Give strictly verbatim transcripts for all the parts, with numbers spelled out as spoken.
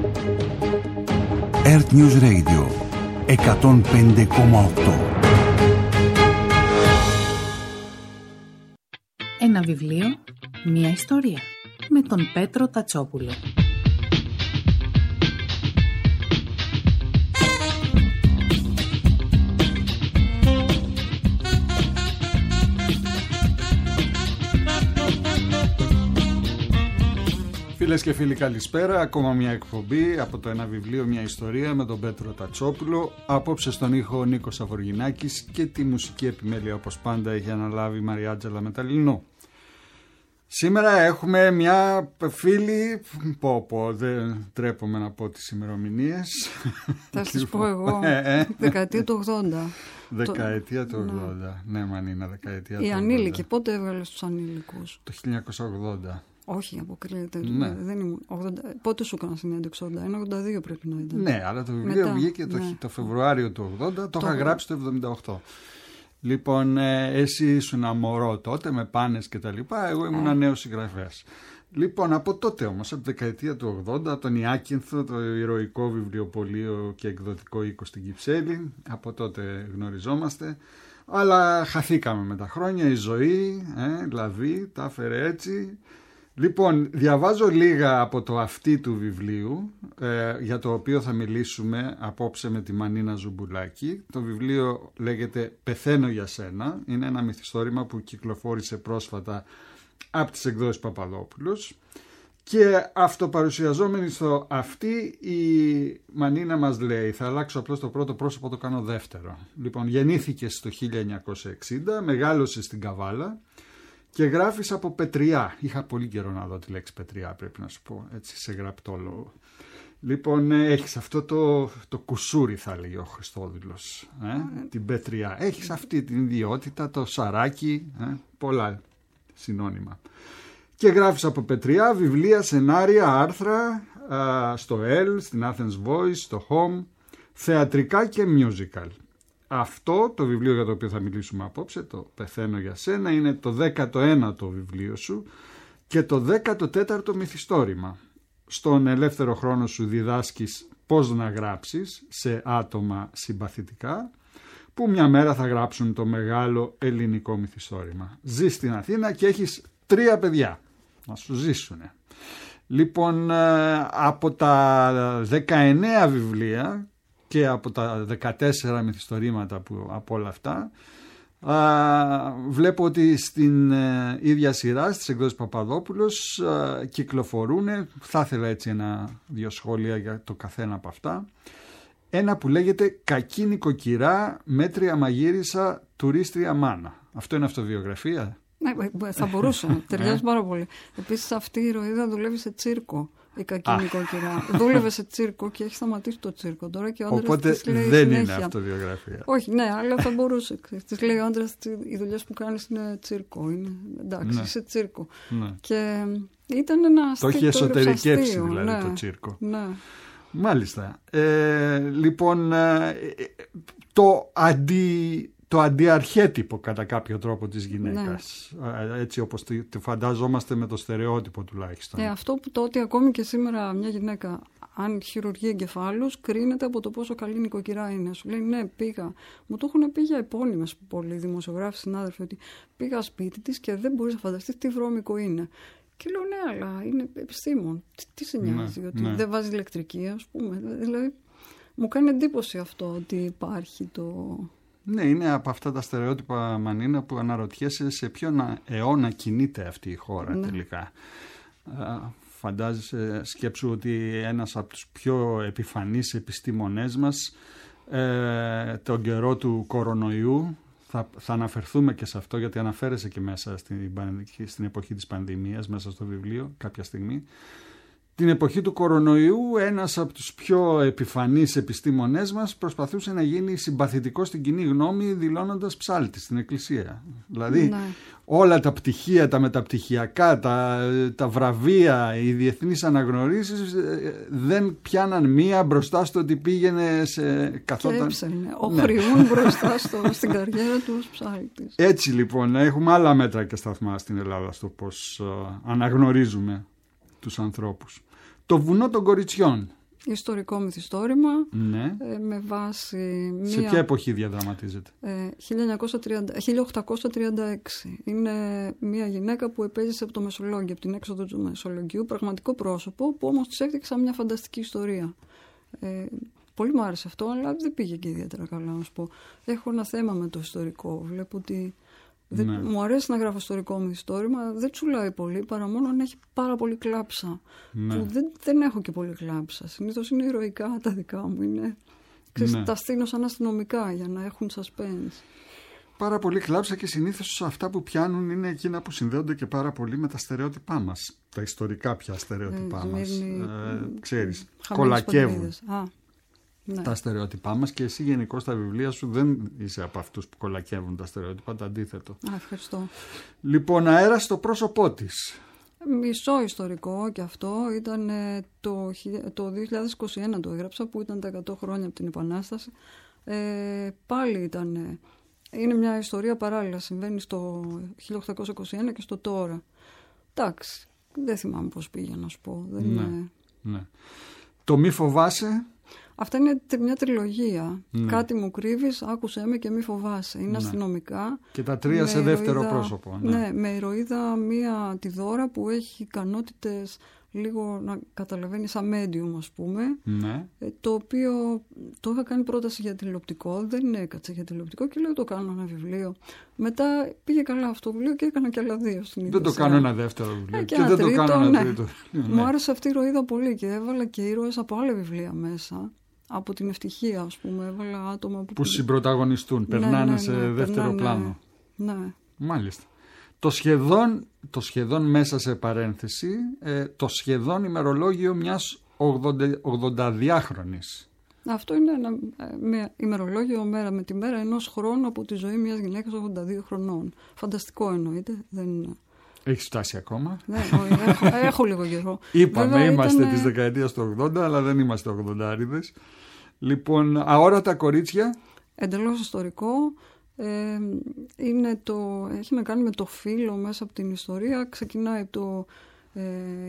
Earth News Radio εκατόν πέντε κόμμα οκτώ. Ένα βιβλίο, μία ιστορία, με τον Πέτρο Τατσόπουλο. Φίλες και φίλοι, καλησπέρα. Ακόμα μια εκπομπή από το Ένα βιβλίο, μια ιστορία με τον Πέτρο Τατσόπουλο. Απόψε στον ήχο ο Νίκος Αβοργινάκης και τη μουσική επιμέλεια, όπως πάντα, έχει αναλάβει η Μαριάτζελα Μεταλλινού. Σήμερα έχουμε μια φίλη, πω πω, δεν τρέπομαι να πω τις ημερομηνίες. Θα σας πω εγώ, δεκαετία του ογδόντα. Δεκαετία του ογδόντα, ναι Μανίνα, δεκαετία του ογδόντα. Οι ανήλικοι, πότε έβγαλες τους ανήλικους? Το χίλια εννιακόσια ογδόντα. Όχι, αποκλείεται. Ναι. Δεν ήμουν, ογδόντα, πότε σου έκανα συνέντευξη? ογδόντα ένα ογδόντα δύο πρέπει να ήταν. Ναι, αλλά το βιβλίο Μετά, βγήκε το, ναι. το Φεβρουάριο του ογδόντα, το, το είχα γράψει το εβδομήντα οκτώ. Λοιπόν, ε, εσύ ήσουν μωρό τότε με πάνες και τα λοιπά, εγώ ήμουν ε. νέος συγγραφέας. Λοιπόν, από τότε όμως, από τη δεκαετία του ογδόντα, τον Ιάκυνθο, το ηρωικό βιβλιοπωλείο και εκδοτικό οίκο στην Κυψέλη, από τότε γνωριζόμαστε. Αλλά χαθήκαμε με τα χρόνια, η ζωή, ε, δηλαδή, τα έφερε έτσι. Λοιπόν, διαβάζω λίγα από το αυτί του βιβλίου, ε, για το οποίο θα μιλήσουμε απόψε με τη Μανίνα Ζουμπουλάκη. Το βιβλίο λέγεται «Πεθαίνω για σένα». Είναι ένα μυθιστόρημα που κυκλοφόρησε πρόσφατα από τις εκδόσεις Παπαδόπουλος. Και αυτοπαρουσιαζόμενη στο αυτί, η Μανίνα μας λέει, θα αλλάξω απλώς το πρώτο πρόσωπο, το κάνω δεύτερο. Λοιπόν, γεννήθηκε το χίλια εννιακόσια εξήντα, μεγάλωσε στην Καβάλα. Και γράφεις από Πετριά. Είχα πολύ καιρό να δω τη λέξη Πετριά, πρέπει να σου πω, έτσι σε γραπτό λόγο. Λοιπόν, έχεις αυτό το, το κουσούρι, θα λέγει ο Χριστόδηλος, ε, την Πετριά. Έχεις αυτή την ιδιότητα, το σαράκι, ε, πολλά συνώνυμα. Και γράφεις από Πετριά βιβλία, σενάρια, άρθρα, α, στο L, στην Athens Voice, στο Home, θεατρικά και musical. Αυτό το βιβλίο για το οποίο θα μιλήσουμε απόψε, το «Πεθαίνω για σένα», είναι το δέκατο ένατο βιβλίο σου και το δέκατο τέταρτο μυθιστόρημα. Στον ελεύθερο χρόνο σου διδάσκεις πώς να γράψεις σε άτομα συμπαθητικά, που μια μέρα θα γράψουν το μεγάλο ελληνικό μυθιστόρημα. Ζεις στην Αθήνα και έχεις τρία παιδιά να σου ζήσουνε. Λοιπόν, από τα δεκαεννέα βιβλία και από τα δεκατέσσερα μυθιστορήματα που, από όλα αυτά, α, βλέπω ότι στην ε, ίδια σειρά, στις εκδόσεις Παπαδόπουλος, α, κυκλοφορούν, θα ήθελα έτσι ένα-δυο σχόλια για το καθένα από αυτά, ένα που λέγεται «Κακή νοικοκυρά, μέτρια μαγείρισα, τουρίστρια μάνα». Αυτό είναι αυτοβιογραφία? Ναι, θα μπορούσα, ταιριάζει πάρα πολύ. Επίσης αυτή η ηρωίδα δουλεύει σε τσίρκο. Η κακή νοικοκυρά. Δούλευε σε τσίρκο και έχει σταματήσει το τσίρκο τώρα και ο άντρας Οπότε της λέει δεν συνέχεια, είναι αυτοβιογραφία. Όχι, ναι, αλλά θα μπορούσε. Της λέει ο άντρας, οι δουλειές που κάνεις είναι τσίρκο. Είναι, εντάξει, ναι. Σε τσίρκο. Ναι. Και ήταν ένα αστείο. Το έχει εσωτερικεύσει δηλαδή, ναι, το τσίρκο. Ναι. Μάλιστα. Ε, λοιπόν, ε, το αντι... το αντιαρχέτυπο κατά κάποιο τρόπο της γυναίκας, ναι. Έτσι όπως τη φαντάζομαστε με το στερεότυπο τουλάχιστον. Ε, αυτό που το ότι ακόμη και σήμερα μια γυναίκα αν χειρουργεί εγκεφάλους κρίνεται από το πόσο καλή νοικοκυρά είναι. Σου λέει ναι, πήγα, μου το έχουν πει για επώνυμες πολλοί δημοσιογράφοι συνάδελφοι, ότι πήγα σπίτι της και δεν μπορείς να φανταστείς τι βρώμικο είναι. Και λέω ναι, αλλά είναι επιστήμον, τι, τι σε νοιάζει, ναι, ότι ναι. δεν βάζει ηλεκτρική, ας πούμε. Δηλαδή μου κάνει εντύπωση αυτό ότι υπάρχει το... Ναι, είναι από αυτά τα στερεότυπα, Μανίνα, που αναρωτιέσαι σε ποιον αιώνα κινείται αυτή η χώρα, ναι. τελικά. Φαντάζεσαι, σκέψου ότι ένας από τους πιο επιφανείς επιστήμονές μας, ε, τον καιρό του κορονοϊού, θα, θα αναφερθούμε και σε αυτό γιατί αναφέρεσαι και μέσα στην, στην εποχή της πανδημίας, μέσα στο βιβλίο κάποια στιγμή. Την εποχή του κορονοϊού ένας από τους πιο επιφανείς επιστήμονές μας προσπαθούσε να γίνει συμπαθητικός στην κοινή γνώμη δηλώνοντας ψάλτη στην εκκλησία. Δηλαδή ναι. όλα τα πτυχία, τα μεταπτυχιακά, τα, τα βραβεία, οι διεθνείς αναγνωρίσεις δεν πιάναν μία μπροστά στο ότι πήγαινε σε καθόταν... Και έψελνε, οχριούν ναι. μπροστά στο, στην καριέρα του ως ψάλτης. Έτσι λοιπόν, έχουμε άλλα μέτρα και σταθμά στην Ελλάδα στο πώς uh, αναγνωρίζουμε τους ανθρώπους. Το βουνό των κοριτσιών Ιστορικό μυθιστόρημα, ναι. ε, με βάση μία... Σε ποια εποχή διαδραματίζεται? Ε, χίλια οκτακόσια τριάντα έξι. Είναι μία γυναίκα που επέζησε από το Μεσολόγγιο, από την έξοδο του Μεσολογγίου, πραγματικό πρόσωπο, που όμως της έφτιαξε μια φανταστική ιστορία. Ε, πολύ μου άρεσε αυτό, αλλά δεν πήγε και ιδιαίτερα καλά, να σου πω. Έχω ένα θέμα με το ιστορικό. Βλέπω ότι δεν, ναι. μου αρέσει να γράφω ιστορικό μυθιστόρημα, δεν τσουλάει πολύ, παρά μόνο αν έχει πάρα πολύ κλάψα. Ναι. Που δεν, δεν έχω και πολύ κλάψα. Συνήθως είναι ηρωικά τα δικά μου. Είναι, ξέρεις, ναι. τα στείνω σαν αστυνομικά για να έχουν suspense. Πάρα πολύ κλάψα, και συνήθως αυτά που πιάνουν είναι εκείνα που συνδέονται και πάρα πολύ με τα στερεότυπά μας. Τα ιστορικά πια στερεότυπά ε, μας. Ε, ξέρεις, κολακεύουν. Α, ναι. Τα στερεότυπά μας, και εσύ γενικώς στα βιβλία σου δεν είσαι από αυτούς που κολακεύουν τα στερεότυπα, το αντίθετο. Α, ευχαριστώ. Λοιπόν, αέρα στο πρόσωπό της. Μισό ιστορικό και αυτό. Ήταν το, το δύο χιλιάδες είκοσι ένα το έγραψα, που ήταν τα εκατό χρόνια από την Επανάσταση. Ε, πάλι ήταν... Είναι μια ιστορία παράλληλα, συμβαίνει στο χίλια οκτακόσια είκοσι ένα και στο τώρα. Εντάξει, δεν θυμάμαι πώς πήγε, να σου πω. Δεν ναι, είναι... ναι. Το μη φοβάσαι. Αυτά είναι μια τριλογία. Ναι. Κάτι μου κρύβεις, άκουσέ με και μη φοβάσαι. Είναι ναι. αστυνομικά. Και τα τρία σε δεύτερο ηρωίδα, πρόσωπο. Ναι. ναι, με ηρωίδα μία τη Δώρα που έχει ικανότητες λίγο να καταλαβαίνει σαν medium, ας πούμε. Ναι. Ε, το οποίο το είχα κάνει πρόταση για τηλεοπτικό, δεν έκατσε για τηλεοπτικό και λέω το κάνω ένα βιβλίο. Μετά πήγε καλά αυτό το βιβλίο και έκανα και άλλα δύο στην ίδια. Δεν το κάνω ένα δεύτερο βιβλίο. Ε, και, και ένα δεν τρίτο, το κάνω ένα ναι. τρίτο. Μου άρεσε αυτή η ηρωίδα πολύ και έβαλα και ήρωες από άλλα βιβλία μέσα. Από την ευτυχία, ας πούμε, έβαλα άτομα που... που συμπροταγωνιστούν, περνάνε ναι, ναι, ναι, σε δεύτερο περνάνε, πλάνο. Ναι. Μάλιστα. Το σχεδόν, το σχεδόν μέσα σε παρένθεση, ε, το σχεδόν ημερολόγιο μιας ογδονταδιάχρονης. Αυτό είναι ένα με, ημερολόγιο μέρα με τη μέρα ενός χρόνου από τη ζωή μιας γυναίκας ογδόντα δύο χρονών. Φανταστικό εννοείται. Δεν... Έχεις φτάσει ακόμα? Ναι, έχω, έχω λίγο καιρό. Είπαμε, βέβαια, είμαστε ήταν... της δεκαετίας του ογδόντα, αλλά δεν είμαστε ογδοντάριδες. Λοιπόν, αόρατα κορίτσια. Εντελώς ιστορικό. Ε, είναι το, έχει να κάνει με το φύλο μέσα από την ιστορία. Ξεκινάει το ε,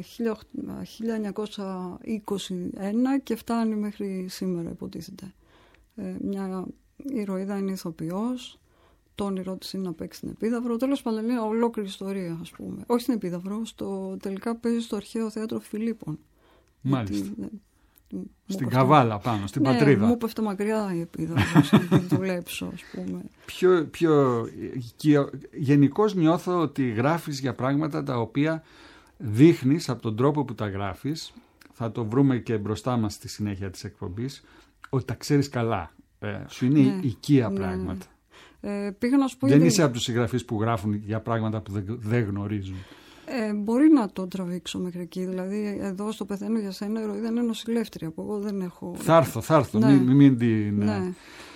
χίλια εννιακόσια είκοσι ένα και φτάνει μέχρι σήμερα, υποτίθεται. Ε, μια ηρωίδα είναι ηθοποιός. Το όνειρό της είναι να παίξει στην Επίδαυρο. Τέλος πάντων, είναι ολόκληρη ιστορία, ας πούμε. Όχι στην Επίδαυρο, στο, τελικά παίζει στο Αρχαίο Θέατρο Φιλίππων. Μάλιστα. Γιατί, ναι, στην Καβάλα πάνω, στην ναι, πατρίδα. Μου πέφτει μακριά η Επίδαυρος, να την δουλέψω, ας πούμε. Πιο, πιο, γενικώς νιώθω ότι γράφεις για πράγματα τα οποία δείχνεις από τον τρόπο που τα γράφεις, θα το βρούμε και μπροστά μας στη συνέχεια της εκπομπής, ότι τα ξέρεις καλά. Ε, σου είναι ναι, οικία ναι, πράγματα. Ε, πήγα να σου πω δεν γιατί... είσαι από τους συγγραφείς που γράφουν για πράγματα που δεν, δεν γνωρίζουν. Ε, μπορεί να το τραβήξω μέχρι εκεί. Δηλαδή, εδώ στο Πεθαίνω για σένα, η ηρωίδα είναι νοσηλεύτρια που εγώ δεν έχω. Θα έρθω, θα έρθω. Ναι. Μην, μην την. Ναι.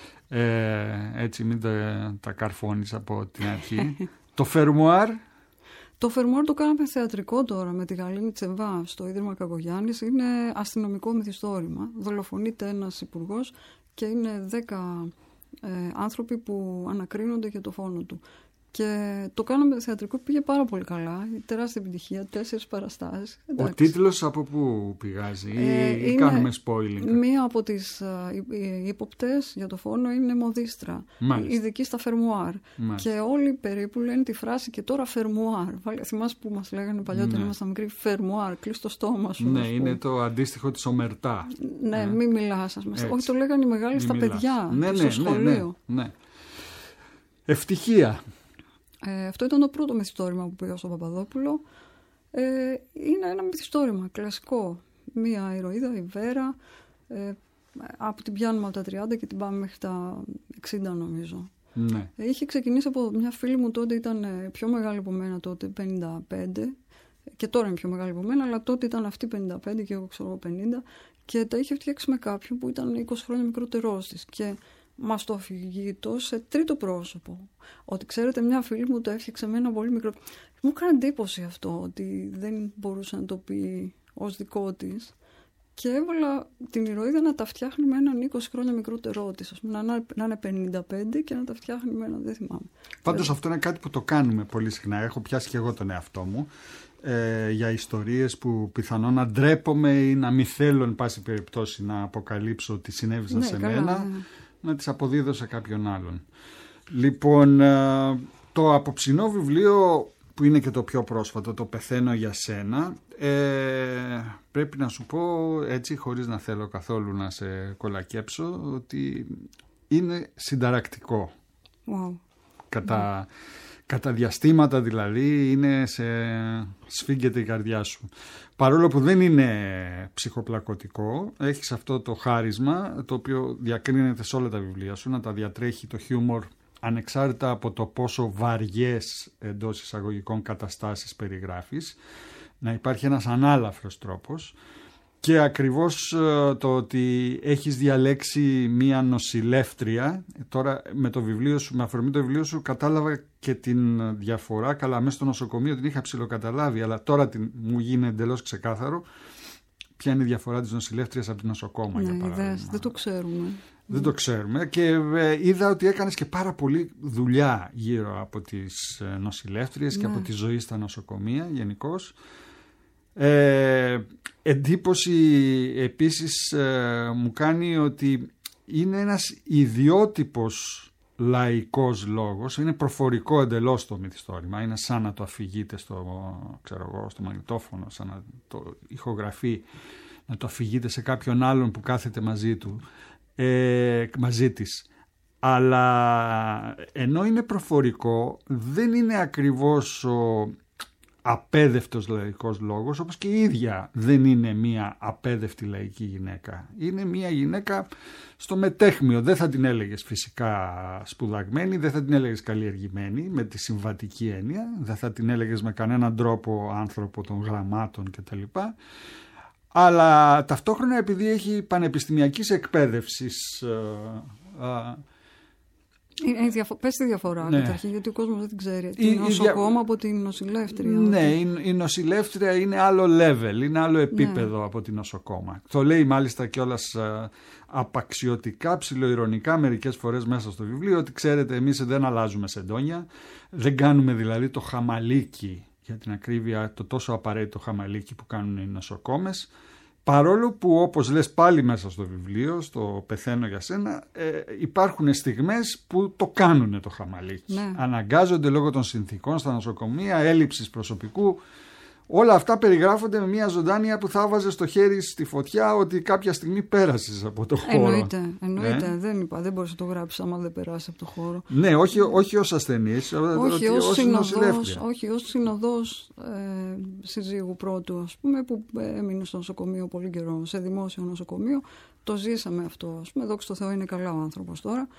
Ε, έτσι, μην τα, τα καρφώνεις από την αρχή. Το φερμουάρ. Το φερμουάρ το κάναμε θεατρικό τώρα με τη Γαλήνη Τσεβά στο Ίδρυμα Κακογιάννης. Είναι αστυνομικό μυθιστόρημα. Δολοφονείται ένας υπουργός και είναι δέκα ε, άνθρωποι που ανακρίνονται για το φόνο του. Και το κάναμε θεατρικό, πήγε πάρα πολύ καλά. Τεράστια επιτυχία, τέσσερις παραστάσεις. Ο τίτλος από πού πηγάζει ε, ή κάνουμε spoiling? Μία από τις ύποπτες για το φόνο είναι μοδίστρα. Μάλιστα. Ειδική στα φερμουάρ. Μάλιστα. Και όλοι περίπου λένε τη φράση και τώρα φερμουάρ. Θυμάσαι που μας λέγανε παλιότερα, ναι, ήμασταν μικροί, φερμουάρ, κλείς το στόμα σου. Ναι, είναι το αντίστοιχο της ομερτά. Ναι, ε. μην μιλάς. Όχι, το λέγανε οι μεγάλοι στα μιλάς. Παιδιά, ναι, στο ναι, σχολείο. Ναι, ναι. Ευτυχία. Ε, αυτό ήταν το πρώτο μυθιστόρημα που πήγα στον Παπαδόπουλο. Ε, είναι ένα μυθιστόρημα κλασικό. Μία ηρωίδα, η Βέρα, ε, από την πιάνουμε από τα τριάντα και την πάμε μέχρι τα εξήντα νομίζω. Ναι. Ε, είχε ξεκινήσει από μια φίλη μου, τότε ήταν πιο μεγάλη από μένα, τότε πενήντα πέντε, και τώρα είναι πιο μεγάλη από μένα, αλλά τότε ήταν αυτή πενήντα πέντε και εγώ ξέρω πενήντα, και τα είχε φτιάξει με κάποιον που ήταν είκοσι χρόνια μικρότερός της. Και μας το αφηγείτο σε τρίτο πρόσωπο. Ότι ξέρετε, μια φίλη μου το έφτιαξε με ένα πολύ μικρό. Μου έκανε εντύπωση αυτό, ότι δεν μπορούσε να το πει ως δικό της. Και έβαλα την ηρωίδα να τα φτιάχνει με έναν είκοσι χρόνια μικρότερό της. Ας πούμε, να, να είναι πενήντα πέντε και να τα φτιάχνει με έναν, δεν θυμάμαι. Πάντως αυτό είναι κάτι που το κάνουμε πολύ συχνά. Έχω πιάσει και εγώ τον εαυτό μου. ε, για ιστορίες που πιθανόν να ντρέπομαι ή να μη θέλω εν πάση περιπτώσει να αποκαλύψω ότι συνέβησαν Ναι, σε καλά, μένα, ναι. να τις αποδίδω σε κάποιον άλλον. Λοιπόν, ε, το απόψινό βιβλίο που είναι και το πιο πρόσφατο, το «Πεθαίνω για σένα», ε, πρέπει να σου πω έτσι, χωρίς να θέλω καθόλου να σε κολακέψω, ότι είναι συνταρακτικό. Wow. Κατά, yeah. κατά διαστήματα δηλαδή είναι σε, σφίγγεται η καρδιά σου. Παρόλο που δεν είναι ψυχοπλακωτικό, έχεις αυτό το χάρισμα το οποίο διακρίνεται σε όλα τα βιβλία σου, να τα διατρέχει το χιούμορ ανεξάρτητα από το πόσο βαριές εντός εισαγωγικών καταστάσεις περιγράφεις, να υπάρχει ένας ανάλαφρος τρόπος και ακριβώς το ότι έχεις διαλέξει μία νοσηλεύτρια. Τώρα με το βιβλίο σου, με αφορμή το βιβλίο σου, κατάλαβα και την διαφορά, καλά μέσα στο νοσοκομείο την είχα ψιλοκαταλάβει, αλλά τώρα την, μου γίνει εντελώς ξεκάθαρο ποια είναι η διαφορά της νοσηλεύτριας από την νοσοκόμα, Ναι, για παράδειγμα. ιδέες, δεν το ξέρουμε. Δεν το ξέρουμε και ε, είδα ότι έκανες και πάρα πολύ δουλειά γύρω από τις ε, νοσηλεύτριες ναι. και από τη ζωή στα νοσοκομεία γενικώς. Ε, εντύπωση επίσης ε, μου κάνει ότι είναι ένας ιδιότυπος λαϊκός λόγος, είναι προφορικό εντελώς το μυθιστόρημα, είναι σαν να το αφηγείτε στο, ξέρω εγώ, στο μαγνητόφωνο, σαν να το ηχογραφεί, να το αφηγείτε σε κάποιον άλλον που κάθεται μαζί του. Ε, μαζί της, αλλά ενώ είναι προφορικό δεν είναι ακριβώς ο απέδευτος λαϊκός λόγος, όπως και η ίδια δεν είναι μια απέδευτη λαϊκή γυναίκα, είναι μια γυναίκα στο μετέχμιο. Δεν θα την έλεγες φυσικά σπουδαγμένη, δεν θα την έλεγες καλλιεργημένη με τη συμβατική έννοια, δεν θα την έλεγες με κανέναν τρόπο άνθρωπο των γραμμάτων κτλ. Αλλά ταυτόχρονα επειδή έχει πανεπιστημιακής εκπαίδευσης. Ε, ε, διαφο- πες τη διαφορά ναι. καταρχήν, γιατί ο κόσμος δεν την ξέρει. Η, την νοσοκόμα δια... από την νοσηλεύτρια. Ναι, η, η νοσηλεύτρια είναι άλλο level, είναι άλλο επίπεδο ναι. από την νοσοκόμα. Το λέει μάλιστα κιόλας ε, απαξιωτικά, ψιλοειρωνικά μερικές φορές μέσα στο βιβλίο, ότι ξέρετε εμείς δεν αλλάζουμε σεντόνια, δεν κάνουμε δηλαδή το χαμαλίκι, για την ακρίβεια το τόσο απαραίτητο χαμαλίκι που κάνουν οι νοσοκόμες, παρόλο που όπως λες πάλι μέσα στο βιβλίο, στο «Πεθαίνω για σένα», ε, υπάρχουν στιγμές που το κάνουν το χαμαλίκι. Ναι. Αναγκάζονται λόγω των συνθήκων στα νοσοκομεία, έλλειψης προσωπικού. Όλα αυτά περιγράφονται με μια ζωντάνια που θα βάζε στο χέρι στη φωτιά ότι κάποια στιγμή πέρασες από το χώρο. Εννοείται, εννοείται. Ναι. Δεν, είπα, δεν μπορείς να το γράψεις άμα δεν περάσει από το χώρο. Ναι, όχι, όχι ως ασθενής, όχι ως συνοδός, όχι ως συνοδός ε, συζύγου πρώτου, ας πούμε, που έμεινε στο νοσοκομείο πολύ καιρό, σε δημόσιο νοσοκομείο. Το ζήσαμε αυτό, ας πούμε. Δόξα τω Θεώ είναι καλά ο άνθρωπος τώρα.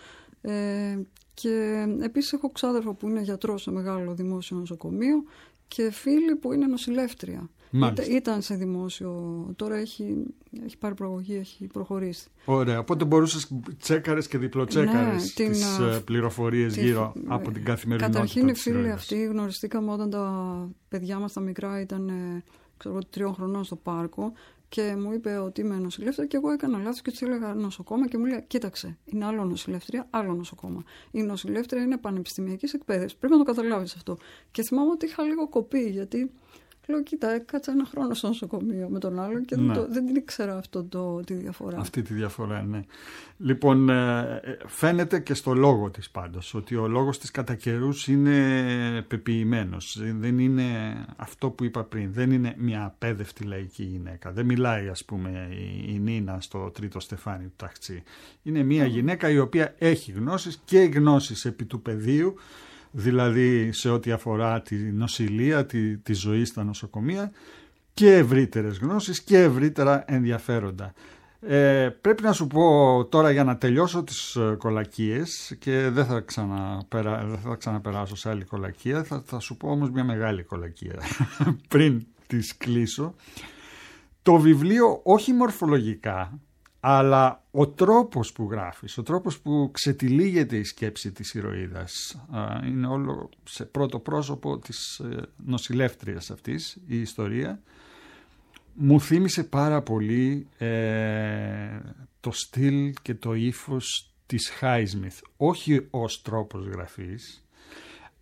Ε, και επίσης έχω ξάδερφο που είναι γιατρός σε μεγάλο δημόσιο νοσοκομείο και φίλη που είναι νοσηλεύτρια. Ήταν, ήταν σε δημόσιο, τώρα έχει, έχει πάρει προαγωγή, έχει προχωρήσει. Ωραία, οπότε μπορούσες τσέκαρες και διπλοτσέκαρες ναι, τις την, πληροφορίες την, γύρω την, από την καθημερινότητα. Καταρχήν οι φίλοι αυτοί γνωριστήκαμε όταν τα παιδιά μας τα μικρά ήταν ξέρω, τριών χρονών στο πάρκο και μου είπε ότι είμαι νοσηλεύτρια και εγώ έκανα λάθος και της έλεγα νοσοκόμα και μου λέει κοίταξε, είναι άλλο νοσηλεύτρια, άλλο νοσοκόμα. Η νοσηλεύτρια είναι πανεπιστημιακής εκπαίδευσης, πρέπει να το καταλάβεις αυτό. Και θυμάμαι ότι είχα λίγο κοπεί γιατί λέω κοίτα, έκατσα ένα χρόνο στο νοσοκομείο με τον άλλον και ναι. δεν, το, δεν την ήξερα αυτό το, τη διαφορά. Αυτή τη διαφορά, ναι. Λοιπόν, φαίνεται και στο λόγο της πάντως, ότι ο λόγος της κατά καιρούς είναι πεποιημένος. Δεν είναι αυτό που είπα πριν, δεν είναι μια απέδευτη λαϊκή γυναίκα. Δεν μιλάει, ας πούμε, η, η Νίνα στο τρίτο στεφάνι του Ταχτσή. Είναι μια mm. γυναίκα η οποία έχει γνώσεις και γνώσεις επί του πεδίου, δηλαδή σε ό,τι αφορά τη νοσηλεία, τη, τη ζωή στα νοσοκομεία και ευρύτερες γνώσεις και ευρύτερα ενδιαφέροντα. Ε, πρέπει να σου πω τώρα για να τελειώσω τις κολακίες και δεν θα, ξαναπερα, δεν θα ξαναπεράσω σε άλλη κολακία, θα, θα σου πω όμως μια μεγάλη κολακία πριν τις κλείσω. Το βιβλίο όχι μορφολογικά, αλλά ο τρόπος που γράφεις, ο τρόπος που ξετυλίγεται η σκέψη της ηρωίδας, είναι όλο σε πρώτο πρόσωπο της νοσηλεύτριας αυτής η ιστορία, μου θύμισε πάρα πολύ ε, το στυλ και το ύφος της Highsmith, όχι ως τρόπος γραφής,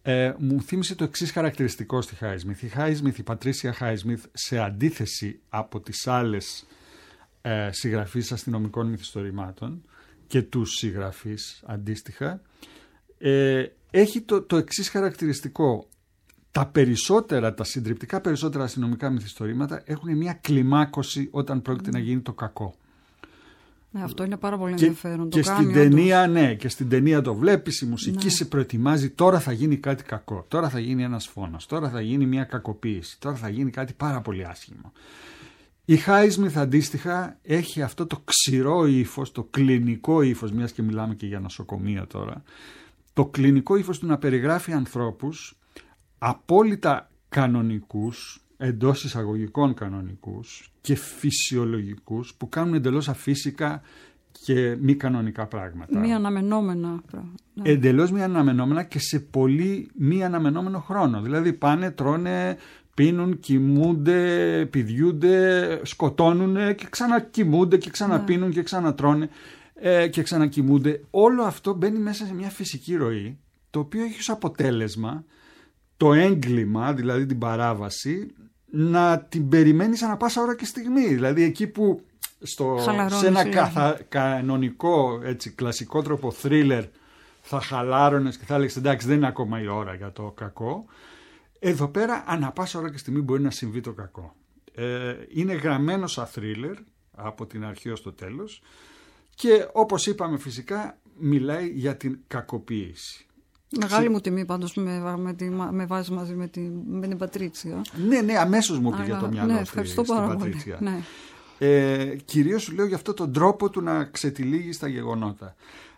Ε, μου θύμισε το εξής χαρακτηριστικό στη Highsmith. Η Highsmith, η Πατρίσια Highsmith, σε αντίθεση από τις άλλες ε, συγγραφείς αστυνομικών μυθιστορημάτων και τους συγγραφείς αντίστοιχα, ε, έχει το, το εξής χαρακτηριστικό. Τα περισσότερα, τα συντριπτικά περισσότερα αστυνομικά μυθιστορήματα έχουν μια κλιμάκωση όταν πρόκειται mm. να γίνει το κακό. Ναι, αυτό είναι πάρα πολύ ενδιαφέρον. Και, το και κάνει, στην ταινία, ναι, και στην ταινία το βλέπεις, η μουσική ναι. σε προετοιμάζει, τώρα θα γίνει κάτι κακό, τώρα θα γίνει ένας φόνος, τώρα θα γίνει μια κακοποίηση, τώρα θα γίνει κάτι πάρα πολύ άσχημο. Η Highsmith αντίστοιχα έχει αυτό το ξηρό ύφος, το κλινικό ύφος, μιας και μιλάμε και για νοσοκομεία τώρα, το κλινικό ύφος του να περιγράφει ανθρώπους απόλυτα κανονικούς, εντός εισαγωγικών κανονικούς και φυσιολογικούς, που κάνουν εντελώς αφύσικα και μη κανονικά πράγματα. Μη αναμενόμενα πράγματα. Ναι. Εντελώς μη αναμενόμενα και σε πολύ μη αναμενόμενο χρόνο. Δηλαδή πάνε, τρώνε, πίνουν, κοιμούνται, πηδιούνται, σκοτώνουν και ξανακοιμούνται και ξαναπίνουν ναι. και ξανατρώνε ε, και ξανακοιμούνται. Όλο αυτό μπαίνει μέσα σε μια φυσική ροή, το οποίο έχει ως αποτέλεσμα το έγκλημα, δηλαδή την παράβαση, να την περιμένεις ανά πάσα ώρα και στιγμή. Δηλαδή εκεί που στο, σε ένα καθα, κανονικό, έτσι, κλασικό τρόπο θρίλερ θα χαλάρωνες και θα έλεγες εντάξει δεν είναι ακόμα η ώρα για το κακό, εδώ πέρα ανά πάσα ώρα και στιγμή μπορεί να συμβεί το κακό. Ε, είναι γραμμένο σαν θρίλερ από την αρχή ως το τέλος και όπως είπαμε φυσικά μιλάει για την κακοποίηση. Μεγάλη μου τιμή πάντως με, με, με βάζει μαζί με την, με την Πατρίτσια. Ναι, ναι, αμέσως μου πήγε το μυαλό ναι, ευχαριστώ στη, πάρα στην πολύ. Πατρίτσια. Ναι. Ε, κυρίως σου λέω για αυτό τον τρόπο του να ξετυλίγει στα γεγονότα.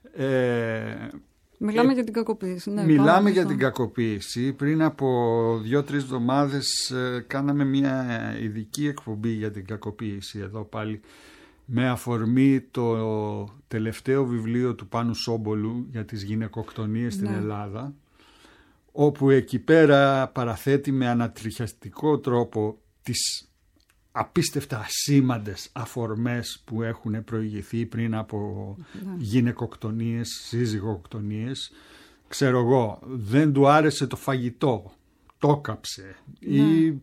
Ε, μιλάμε ε, για την κακοποίηση. Ναι, μιλάμε για την κακοποίηση. Πριν από δύο-τρεις εβδομάδες ε, κάναμε μια ειδική εκπομπή για την κακοποίηση εδώ πάλι, με αφορμή το τελευταίο βιβλίο του Πάνου Σόμπολου για τις γυναικοκτονίες στην ναι. Ελλάδα, όπου εκεί πέρα παραθέτει με ανατριχιαστικό τρόπο τις απίστευτα ασήμαντες αφορμές που έχουν προηγηθεί πριν από ναι. γυναικοκτονίες, σύζυγοκτονίες. Ξέρω εγώ, δεν του άρεσε το φαγητό, το κάψε ναι. ή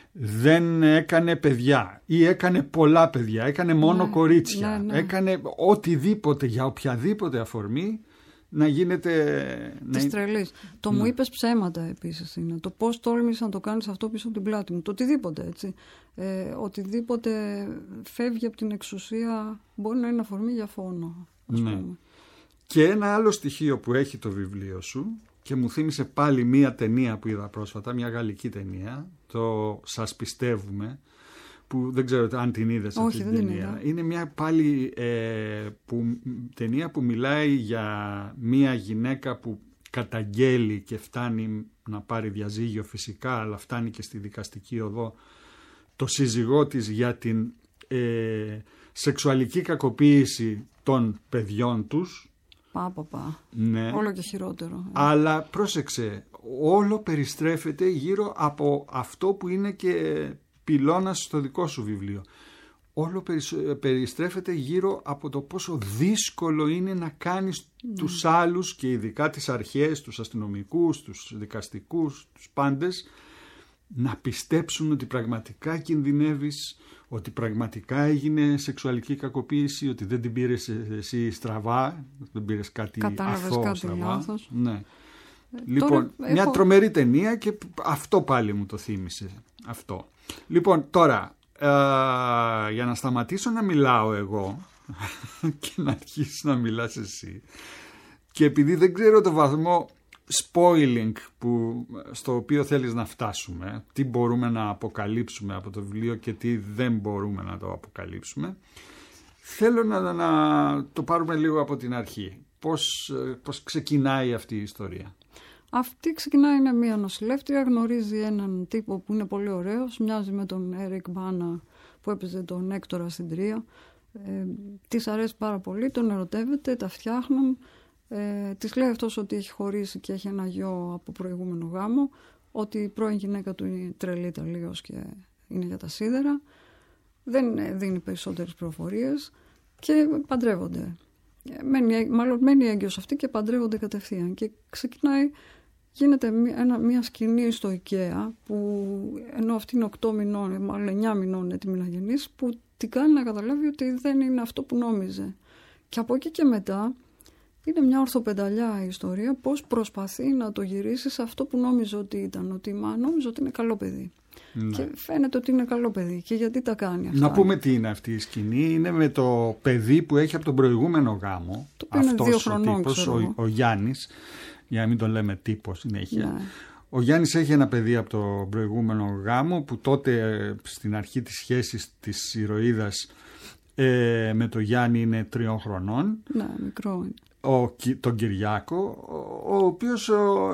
δεν έκανε παιδιά ή έκανε πολλά παιδιά, έκανε μόνο ναι, κορίτσια, ναι, ναι. έκανε οτιδήποτε για οποιαδήποτε αφορμή να γίνεται... Της να... τρελής. Το ναι. μου είπες ψέματα επίσης είναι. Το πώς τόλμησες να το κάνεις αυτό πίσω από την πλάτη μου. Το οτιδήποτε έτσι. Ε, οτιδήποτε φεύγει από την εξουσία μπορεί να είναι αφορμή για φόνο. Ας ναι. πούμε. Και ένα άλλο στοιχείο που έχει το βιβλίο σου και μου θύμισε πάλι μία ταινία που είδα πρόσφατα, μια γαλλική ταινία, το «Σας πιστεύουμε», που δεν ξέρω αν την είδες. Όχι, αυτή την δεν ταινία. την Είναι μια πάλι ε, που, ταινία που μιλάει για μια γυναίκα που καταγγέλει και φτάνει να πάρει διαζύγιο φυσικά, αλλά φτάνει και στη δικαστική οδό το σύζυγό της για την ε, σεξουαλική κακοποίηση των παιδιών τους. Πά, πά, πά. Ναι. Όλο και χειρότερο. Αλλά πρόσεξε, όλο περιστρέφεται γύρω από αυτό που είναι και πυλώνας στο δικό σου βιβλίο. Όλο περιστρέφεται γύρω από το πόσο δύσκολο είναι να κάνεις mm. τους άλλους και ειδικά τις αρχές, τους αστυνομικούς, τους δικαστικούς, τους πάντες να πιστέψουν ότι πραγματικά κινδυνεύεις, ότι πραγματικά έγινε σεξουαλική κακοποίηση, ότι δεν την πήρες εσύ στραβά, δεν πήρες κάτι αθώο στραβά. Ναι. Ε, λοιπόν, τώρα μια έχω... τρομερή ταινία και αυτό πάλι μου το θύμισε. Αυτό. Λοιπόν, τώρα, ε, για να σταματήσω να μιλάω εγώ και να αρχίσεις να μιλάς εσύ, και επειδή δεν ξέρω το βαθμό spoiling που, στο οποίο θέλεις να φτάσουμε, τι μπορούμε να αποκαλύψουμε από το βιβλίο και τι δεν μπορούμε να το αποκαλύψουμε, θέλω να, να το πάρουμε λίγο από την αρχή. Πώς, πώς ξεκινάει αυτή η ιστορία? Αυτή ξεκινάει, είναι μια νοσηλεύτρια, γνωρίζει έναν τύπο που είναι πολύ ωραίος, μοιάζει με τον Έρικ Μπάνα που έπαιζε τον Έκτορα στην τρία. Ε, της αρέσει πάρα πολύ, τον ερωτεύεται, τα φτιάχνουν. Ε, της λέει αυτός ότι έχει χωρίσει και έχει ένα γιο από προηγούμενο γάμο, ότι η πρώην γυναίκα του είναι τρελή τελείως και είναι για τα σίδερα. Δεν δίνει περισσότερες πληροφορίες και παντρεύονται. Μένει, μάλλον μένει έγκυος αυτή και παντρεύονται κατευθείαν. Και ξεκινάει γίνεται μια, ένα, μια σκηνή στο IKEA που ενώ αυτή είναι οκτώ μηνών, μάλλον εννιά μηνών έτοιμη να γεννήσει, που την κάνει να καταλάβει ότι δεν είναι αυτό που νόμιζε. Και από εκεί και μετά είναι μια ορθοπενταλιά η ιστορία, πώς προσπαθεί να το γυρίσει σε αυτό που νόμιζε ότι ήταν, ότι μα νόμιζε ότι είναι καλό παιδί. Ναι. Και φαίνεται ότι είναι καλό παιδί. Και γιατί τα κάνει αυτά. Να πούμε τι είναι αυτή η σκηνή. Είναι με το παιδί που έχει από τον προηγούμενο γάμο. Το οποίο είναι δύο χρονών, ο τύπος, ο, ο Γιάννης, για να μην τον λέμε τύπο συνέχεια. Ναι. Ο Γιάννης έχει ένα παιδί από τον προηγούμενο γάμο που τότε στην αρχή της σχέσης της ηρωίδας ε, με τον Γιάννη είναι τριών χρονών. Ναι, μικρό είναι. Ο, τον Κυριάκο, ο, ο οποίος ο,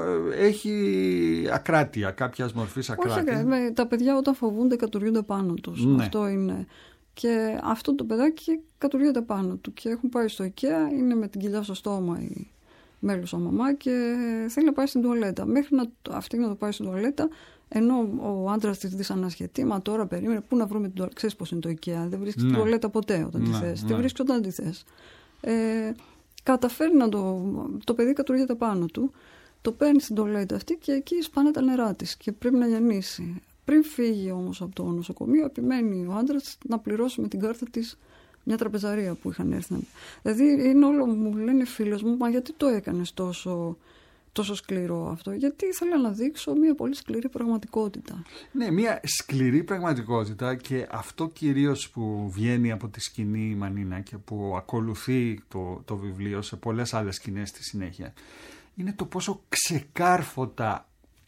έχει ακράτεια, κάποιας μορφής ακράτεια. Όχι, με, τα παιδιά όταν φοβούνται κατουριούνται πάνω τους. Ναι. Αυτό είναι. Και αυτό το παιδάκι κατουριούνται πάνω του και έχουν πάει στο IKEA, είναι με την κοιλιά στο στόμα η μέλουσα μαμά και θέλει να πάει στην τουαλέτα. Μέχρι να, αυτή να το πάει στην τουαλέτα, ενώ ο άντρας της δυσανασχετεί, μα τώρα περίμενε, πού να βρούμε την τουαλέτα. Ξέρεις πώς είναι το IKEA, δεν βρίσκεις ναι. την τουαλέτα ποτέ όταν ναι, τη θες. Ναι. Τη βρίσκεις όταν τη θες. Ε, καταφέρει να το. Το παιδί κατουργείται πάνω του, το παίρνει στην τουαλέτα αυτή και εκεί σπάνε τα νερά της και πρέπει να γεννήσει. Πριν φύγει όμως από το νοσοκομείο, επιμένει ο άντρας να πληρώσει με την κάρτα της μια τραπεζαρία που είχαν έρθει. Δηλαδή είναι όλο, μου λένε φίλες μου, μα γιατί το έκανες τόσο, τόσο σκληρό αυτό? Γιατί ήθελα να δείξω μια πολύ σκληρή πραγματικότητα. Ναι, μια σκληρή πραγματικότητα και αυτό κυρίως που βγαίνει από τη σκηνή η Μανίνα και που ακολουθεί το, το βιβλίο σε πολλές άλλες σκηνές στη συνέχεια, είναι το πόσο ξεκάρφωτα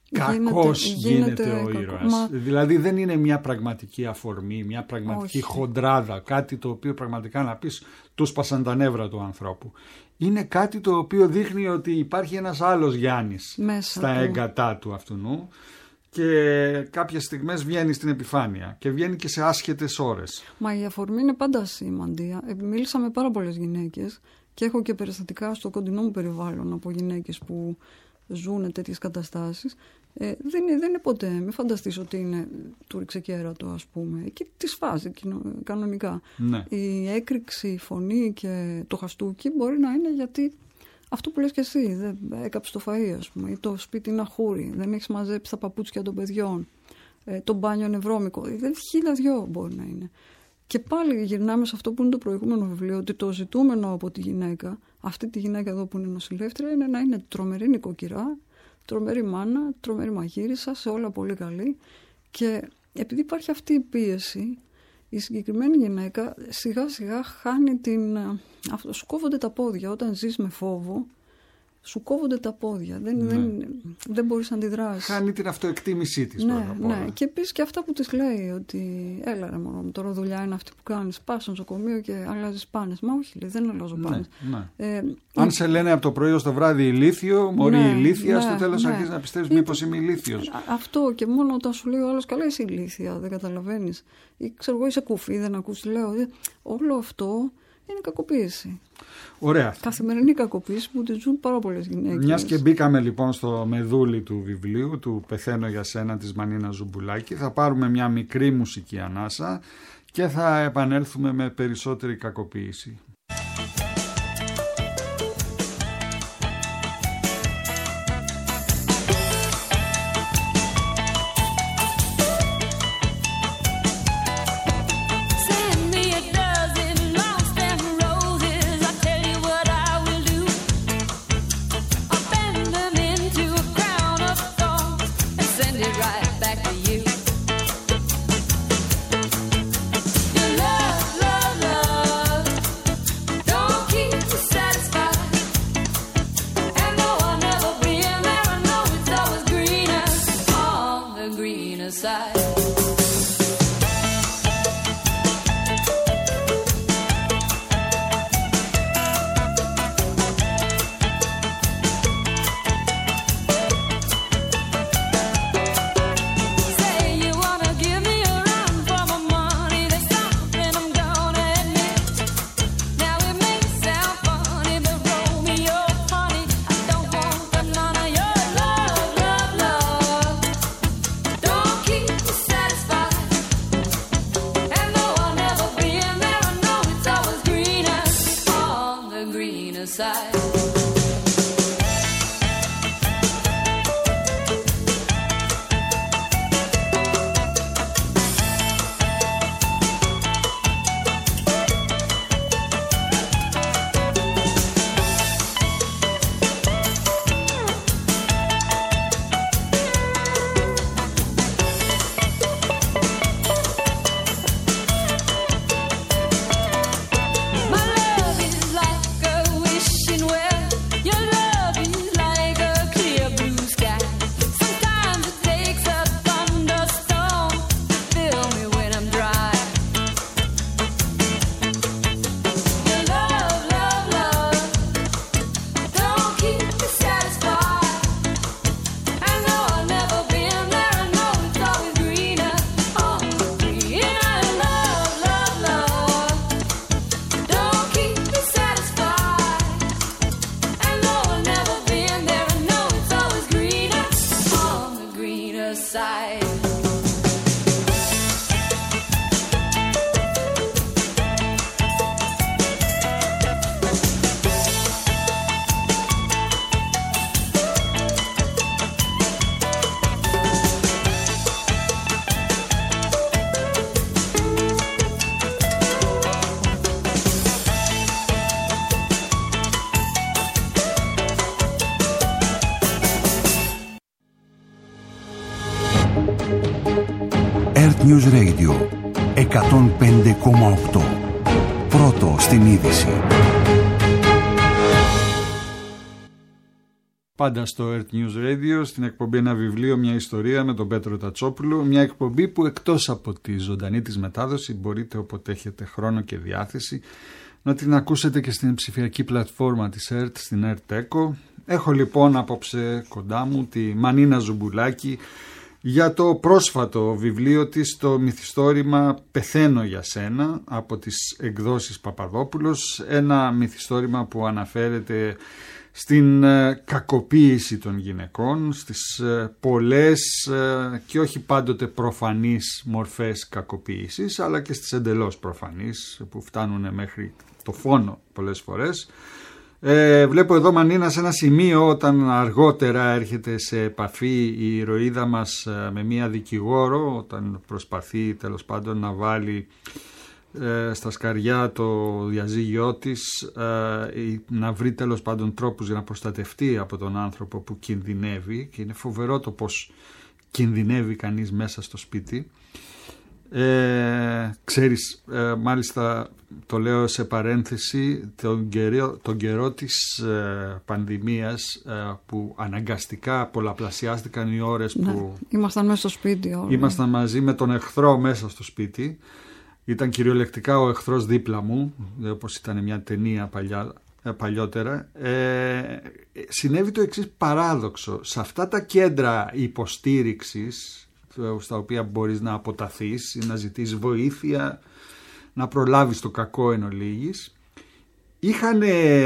κακός γίνεται, γίνεται ο κακό, ήρωας. Μα... Δηλαδή δεν είναι μια πραγματική αφορμή, μια πραγματική Όχι. χοντράδα, κάτι το οποίο πραγματικά να πεις του σπασαν τα νεύρα του ανθρώπου. Είναι κάτι το οποίο δείχνει ότι υπάρχει ένας άλλος Γιάννης μέσα στα του. έγκατά του αυτού και κάποιες στιγμές βγαίνει στην επιφάνεια και βγαίνει και σε άσχετες ώρες. Μα η αφορμή είναι πάντα σήμαντη. Μίλησα με πάρα πολλές γυναίκες και έχω και περιστατικά στο κοντινό μου περιβάλλον από γυναίκες που ζουν τέτοιες καταστάσεις. Ε, δεν, είναι, δεν είναι ποτέ, μην φανταστείς ότι είναι του ρηξεκέρατο, ας πούμε. Εκεί τη σφάζει κανονικά. Ναι. Η έκρηξη, η φωνή και το χαστούκι μπορεί να είναι γιατί αυτό που λες και εσύ, δεν έκαψε το φαΐ, ας πούμε, ή το σπίτι είναι αχούρι, δεν έχεις μαζέψει τα παπούτσια των παιδιών, ε, το μπάνιο είναι βρώμικο, δεν χίλια δυο μπορεί να είναι. Και πάλι γυρνάμε σε αυτό που είναι το προηγούμενο βιβλίο, ότι το ζητούμενο από τη γυναίκα, αυτή τη γυναίκα εδώ που είναι νοσηλεύτρια, είναι να είναι τρομερή νοικοκυρά, τρομερή μάνα, τρομερή μαγείρισα, σε όλα πολύ καλή. Και επειδή υπάρχει αυτή η πίεση, η συγκεκριμένη γυναίκα σιγά σιγά χάνει την... Αυτό, σου κόβονται τα πόδια όταν ζεις με φόβο. Σου κόβονται τα πόδια. Δεν, ναι. δεν, δεν μπορείς να αντιδράσεις. Χάνει την αυτοεκτίμησή της. Ναι, ναι. Και επίσης και αυτά που της λέει ότι έλα ρε μωρό μου, τώρα δουλειά είναι αυτή που κάνεις. Πας στο νοσοκομείο και αλλάζεις πάνες. Μα όχι, λέει, δεν αλλάζω πάνες. Ναι, ναι. Ε, Αν η... σε λένε από το πρωί ως το βράδυ ηλίθιο, μωρή ναι, ηλίθια, ναι, στο τέλος ναι. αρχίζεις να πιστεύεις μήπως είμαι ηλίθιος. Αυτό και μόνο όταν σου λέει ο άλλος καλά είσαι ηλίθια, δεν καταλαβαίνεις. Ή ξέρω εγώ είσαι κουφή, δεν ακούς τι λέω. Όλο αυτό είναι κακοποίηση. Ωραία. Καθημερινή κακοποίηση που τη ζουν πάρα πολλές γυναίκες. Μιας και μπήκαμε λοιπόν στο μεδούλι του βιβλίου του «Πεθαίνω για σένα» της Μανίνα Ζουμπουλάκη, θα πάρουμε μια μικρή μουσική ανάσα και θα επανέλθουμε με περισσότερη κακοποίηση. Earth News Radio εκατόν πέντε κόμμα οκτώ. Πρώτο στην είδηση. Πάντα στο Earth News Radio, στην εκπομπή Ένα Βιβλίο, μια ιστορία με τον Πέτρο Τατσόπουλο. Μια εκπομπή που εκτός από τη ζωντανή της μετάδοση μπορείτε όποτε έχετε χρόνο και διάθεση να την ακούσετε και στην ψηφιακή πλατφόρμα της Earth, στην Earth Echo. Έχω λοιπόν απόψε κοντά μου τη Μανίνα Ζουμπουλάκη για το πρόσφατο βιβλίο της, το μυθιστόρημα «Πεθαίνω για σένα» από τις εκδόσεις Παπαδόπουλος. Ένα μυθιστόρημα που αναφέρεται στην κακοποίηση των γυναικών, στις πολλές και όχι πάντοτε προφανείς μορφές κακοποίησης, αλλά και στις εντελώς προφανείς που φτάνουν μέχρι το φόνο πολλές φορές. Ε, βλέπω εδώ, Μανίνα, σε ένα σημείο όταν αργότερα έρχεται σε επαφή η ηρωίδα μας με μία δικηγόρο, όταν προσπαθεί τέλος πάντων να βάλει ε, στα σκαριά το διαζύγιό της, ε, να βρει τέλος πάντων τρόπους για να προστατευτεί από τον άνθρωπο που κινδυνεύει, και είναι φοβερό το πως κινδυνεύει κανείς μέσα στο σπίτι. Ε, ξέρεις, ε, μάλιστα το λέω σε παρένθεση, τον καιρό, τον καιρό της ε, πανδημίας, ε, που αναγκαστικά πολλαπλασιάστηκαν οι ώρες, ναι, που ήμασταν μέσα στο σπίτι όλοι. Ήμασταν μαζί με τον εχθρό μέσα στο σπίτι. Ήταν κυριολεκτικά ο εχθρός δίπλα μου, όπως ήταν μια ταινία παλιά, ε, παλιότερα. ε, Συνέβη το εξής παράδοξο: σε αυτά τα κέντρα υποστήριξης στα οποία μπορείς να αποταθείς ή να ζητήσεις βοήθεια, να προλάβεις το κακό εν ολίγης, είχαν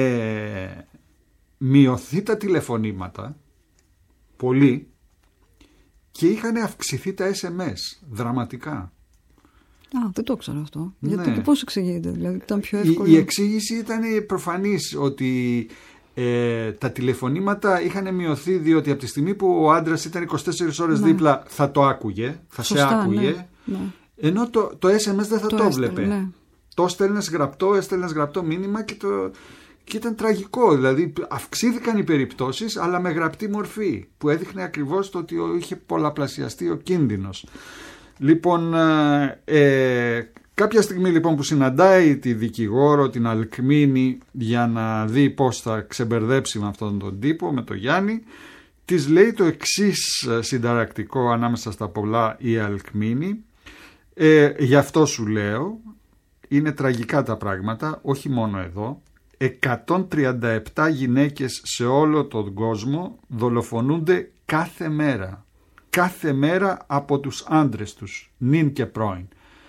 μειωθεί τα τηλεφωνήματα πολύ και είχαν αυξηθεί τα ες εμ ες δραματικά. Α, δεν το ξέρω αυτό. Ναι. Γιατί, πώς εξηγείται, δηλαδή ήταν πιο εύκολο? Η, η εξήγηση ήταν προφανής, ότι Ε, τα τηλεφωνήματα είχαν μειωθεί διότι από τη στιγμή που ο άντρας ήταν είκοσι τέσσερις ώρες, ναι, δίπλα, θα το άκουγε, θα Σωστά, σε άκουγε, ναι, ναι. Ενώ το, το ες εμ ες δεν θα το, το έβλεπε. Ναι. Το έστελνες γραπτό, έστελνες γραπτό μήνυμα και, το, και ήταν τραγικό. Δηλαδή αυξήθηκαν οι περιπτώσεις, αλλά με γραπτή μορφή, που έδειχνε ακριβώς το ότι είχε πολλαπλασιαστεί ο κίνδυνος. Λοιπόν, ε, κάποια στιγμή λοιπόν που συναντάει τη δικηγόρο, την Αλκμήνη, για να δει πώς θα ξεμπερδέψει με αυτόν τον τύπο, με τον Γιάννη, της λέει το εξής συνταρακτικό ανάμεσα στα πολλά η Αλκμήνη. Ε, γι' αυτό σου λέω, είναι τραγικά τα πράγματα, όχι μόνο εδώ. εκατόν τριάντα επτά γυναίκες σε όλο τον κόσμο δολοφονούνται κάθε μέρα. Κάθε μέρα από τους άντρες τους, νυν και πρώην.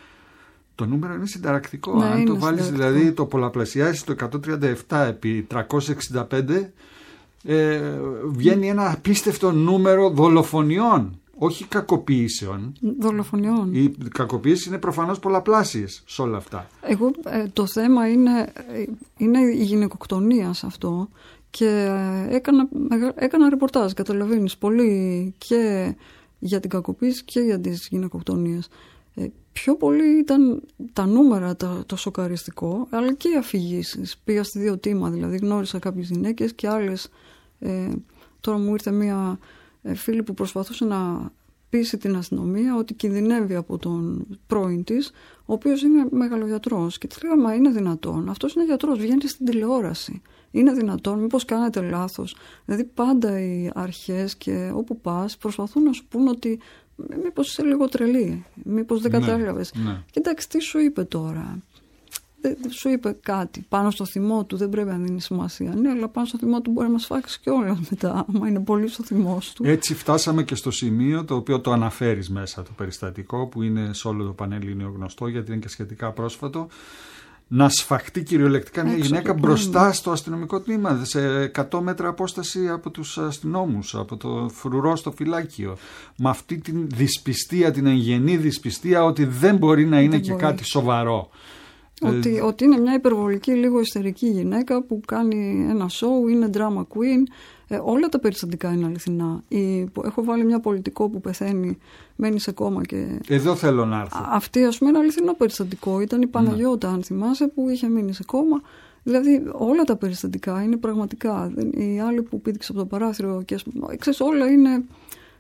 Το νούμερο είναι συνταρακτικό. Ναι, Αν είναι το βάλεις συνταρακτικό. δηλαδή, το πολλαπλασιάσεις το εκατόν τριάντα επτά επί τριακόσια εξήντα πέντε, ε, βγαίνει ένα απίστευτο νούμερο δολοφονιών, όχι κακοποίησεων. Δολοφονιών. Οι κακοποίησεις είναι προφανώς πολλαπλάσιες σε όλα αυτά. Εγώ, ε, το θέμα είναι, είναι η γυναικοκτονία σε αυτό, και ε, έκανα, έκανα ρεπορτάζ, καταλαβαίνεις, πολύ και για την κακοποίηση και για τις γυναικοκτονίες. Ε, πιο πολύ ήταν τα νούμερα τα, το σοκαριστικό, αλλά και οι αφηγήσεις. Πήγα στη δύο τίμα, δηλαδή γνώρισα κάποιες γυναίκες και άλλες. Ε, τώρα μου ήρθε μία ε, φίλη που προσπαθούσε να πείσει την αστυνομία ότι κινδυνεύει από τον πρώην της, ο οποίος είναι μεγαλογιατρός. Και της λέγα, μα είναι δυνατόν? Αυτός είναι γιατρός, βγαίνει στην τηλεόραση. Είναι δυνατόν? Μήπως κάνετε λάθος? Δηλαδή πάντα οι αρχές και όπου πας προσπαθούν να σου πούν ότι μήπως είσαι λίγο τρελή, μήπως δεν κατάλαβες. Ναι, ναι. Κοιτάξτε, τι σου είπε τώρα? Δεν σου είπε κάτι πάνω στο θυμό του, δεν πρέπει να δίνει σημασία. Ναι, αλλά πάνω στο θυμό του μπορεί να μας φάξει κιόλας μετά, άμα είναι πολύ στο θυμός του. Έτσι φτάσαμε και στο σημείο το οποίο το αναφέρεις μέσα, το περιστατικό που είναι σε όλο το πανελλήνιο γνωστό, γιατί είναι και σχετικά πρόσφατο. Να σφαχτεί κυριολεκτικά μια Έξω γυναίκα μπροστά στο αστυνομικό τμήμα, σε εκατό μέτρα απόσταση από τους αστυνόμους, από το φρουρό στο φυλάκιο. Με αυτή την δυσπιστία, την εγγενή δυσπιστία ότι δεν μπορεί να είναι δεν και μπορεί. κάτι σοβαρό. Ότι, ε, ότι είναι μια υπερβολική, λίγο ιστερική γυναίκα που κάνει ένα σοου, είναι drama queen. Ε, όλα τα περιστατικά είναι αληθινά. Η, έχω βάλει μια πολιτικό που πεθαίνει, μένει σε κόμμα και... Εδώ θέλω να έρθω. Α, αυτή, ας πούμε, είναι αληθινό περιστατικό. Ήταν η Παναγιώτα, ναι. αν θυμάσαι, που είχε μείνει σε κόμμα. Δηλαδή, όλα τα περιστατικά είναι πραγματικά. Η άλλη που πήδηξε από το παράθυρο και ξέρεις, όλα είναι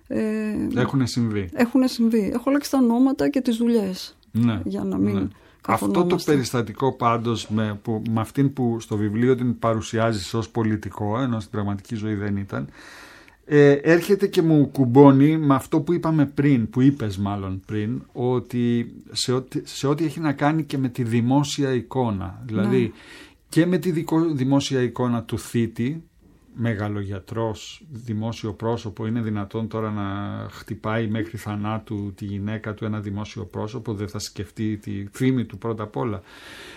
Ε, έχουν συμβεί. Έχουν συμβεί. Έχω αλλάξει τα ονόματα και τις δουλειές. Ναι, για να μην ναι. Αυτό το περιστατικό πάντως με, που, με αυτήν που στο βιβλίο την παρουσιάζεις ως πολιτικό, ενώ στην πραγματική ζωή δεν ήταν, ε, έρχεται και μου κουμπώνει με αυτό που είπαμε πριν, που είπες μάλλον πριν, ότι σε ό,τι, σε ό,τι έχει να κάνει και με τη δημόσια εικόνα. Δηλαδή ναι. και με τη δικο, δημόσια εικόνα του θήτη, μεγαλογιατρός, δημόσιο πρόσωπο, είναι δυνατόν τώρα να χτυπάει μέχρι θανάτου τη γυναίκα του ένα δημόσιο πρόσωπο, δεν θα σκεφτεί τη φήμη του πρώτα απ' όλα.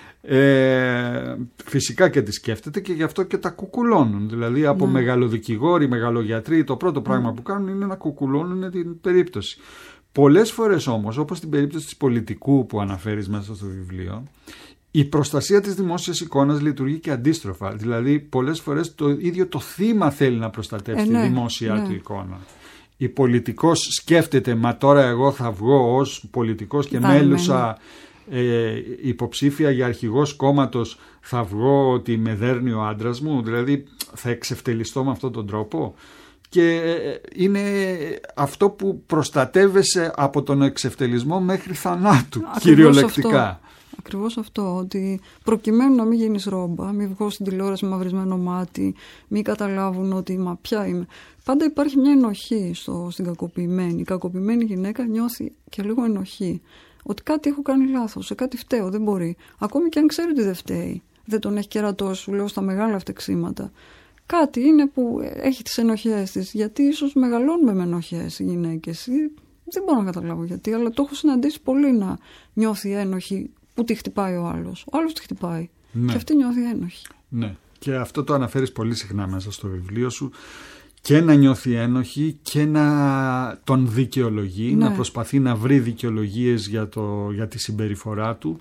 Ε, φυσικά και τη σκέφτεται και γι' αυτό και τα κουκουλώνουν. Δηλαδή από ναι. μεγαλοδικηγόροι, μεγαλογιατροί, το πρώτο πράγμα mm. που κάνουν είναι να κουκουλώνουν την περίπτωση. Πολλές φορές όμως, όπως στην περίπτωση της πολιτικού που αναφέρεις μέσα στο βιβλίο, η προστασία της δημόσιας εικόνας λειτουργεί και αντίστροφα. Δηλαδή πολλές φορές το ίδιο το θύμα θέλει να προστατεύσει ε, ναι, τη δημόσια ναι. του εικόνα. Η πολιτικός σκέφτεται, μα τώρα εγώ θα βγω ως πολιτικός και Δάμε, μέλουσα ναι. ε, υποψήφια για αρχηγός κόμματος, θα βγω ότι με δέρνει ο άντρας μου, δηλαδή θα εξευτελιστώ με αυτόν τον τρόπο. Και είναι αυτό που προστατεύεσαι από τον εξευτελισμό μέχρι θανάτου, ακριβώς κυριολεκτικά. Αυτό. Ακριβώς αυτό, ότι προκειμένου να μην γίνεις ρόμπα, μην βγω στην τηλεόραση με μαυρισμένο μάτι, μην καταλάβουν ότι μα ποια είμαι. Πάντα υπάρχει μια ενοχή στο, στην κακοποιημένη. Η κακοποιημένη γυναίκα νιώθει και λίγο ενοχή. Ότι κάτι έχω κάνει λάθος, σε κάτι φταίω, δεν μπορεί. Ακόμη και αν ξέρει ότι δεν φταίει, δεν τον έχει κερατώσει, σου λέω, στα μεγάλα φτεξίματα. Κάτι είναι που έχει τις ενοχές της, γιατί ίσως μεγαλώνουμε με ενοχές οι γυναίκες. Δεν μπορώ να καταλάβω γιατί, αλλά το έχω συναντήσει πολύ να νιώθει ένοχη που τη χτυπάει ο άλλος. Ο άλλος τη χτυπάει. Ναι. Και αυτή νιώθει ένοχη. Ναι. Και αυτό το αναφέρεις πολύ συχνά μέσα στο βιβλίο σου. Και να νιώθει ένοχη και να τον δικαιολογεί, ναι. να προσπαθεί να βρει δικαιολογίες για, το, για τη συμπεριφορά του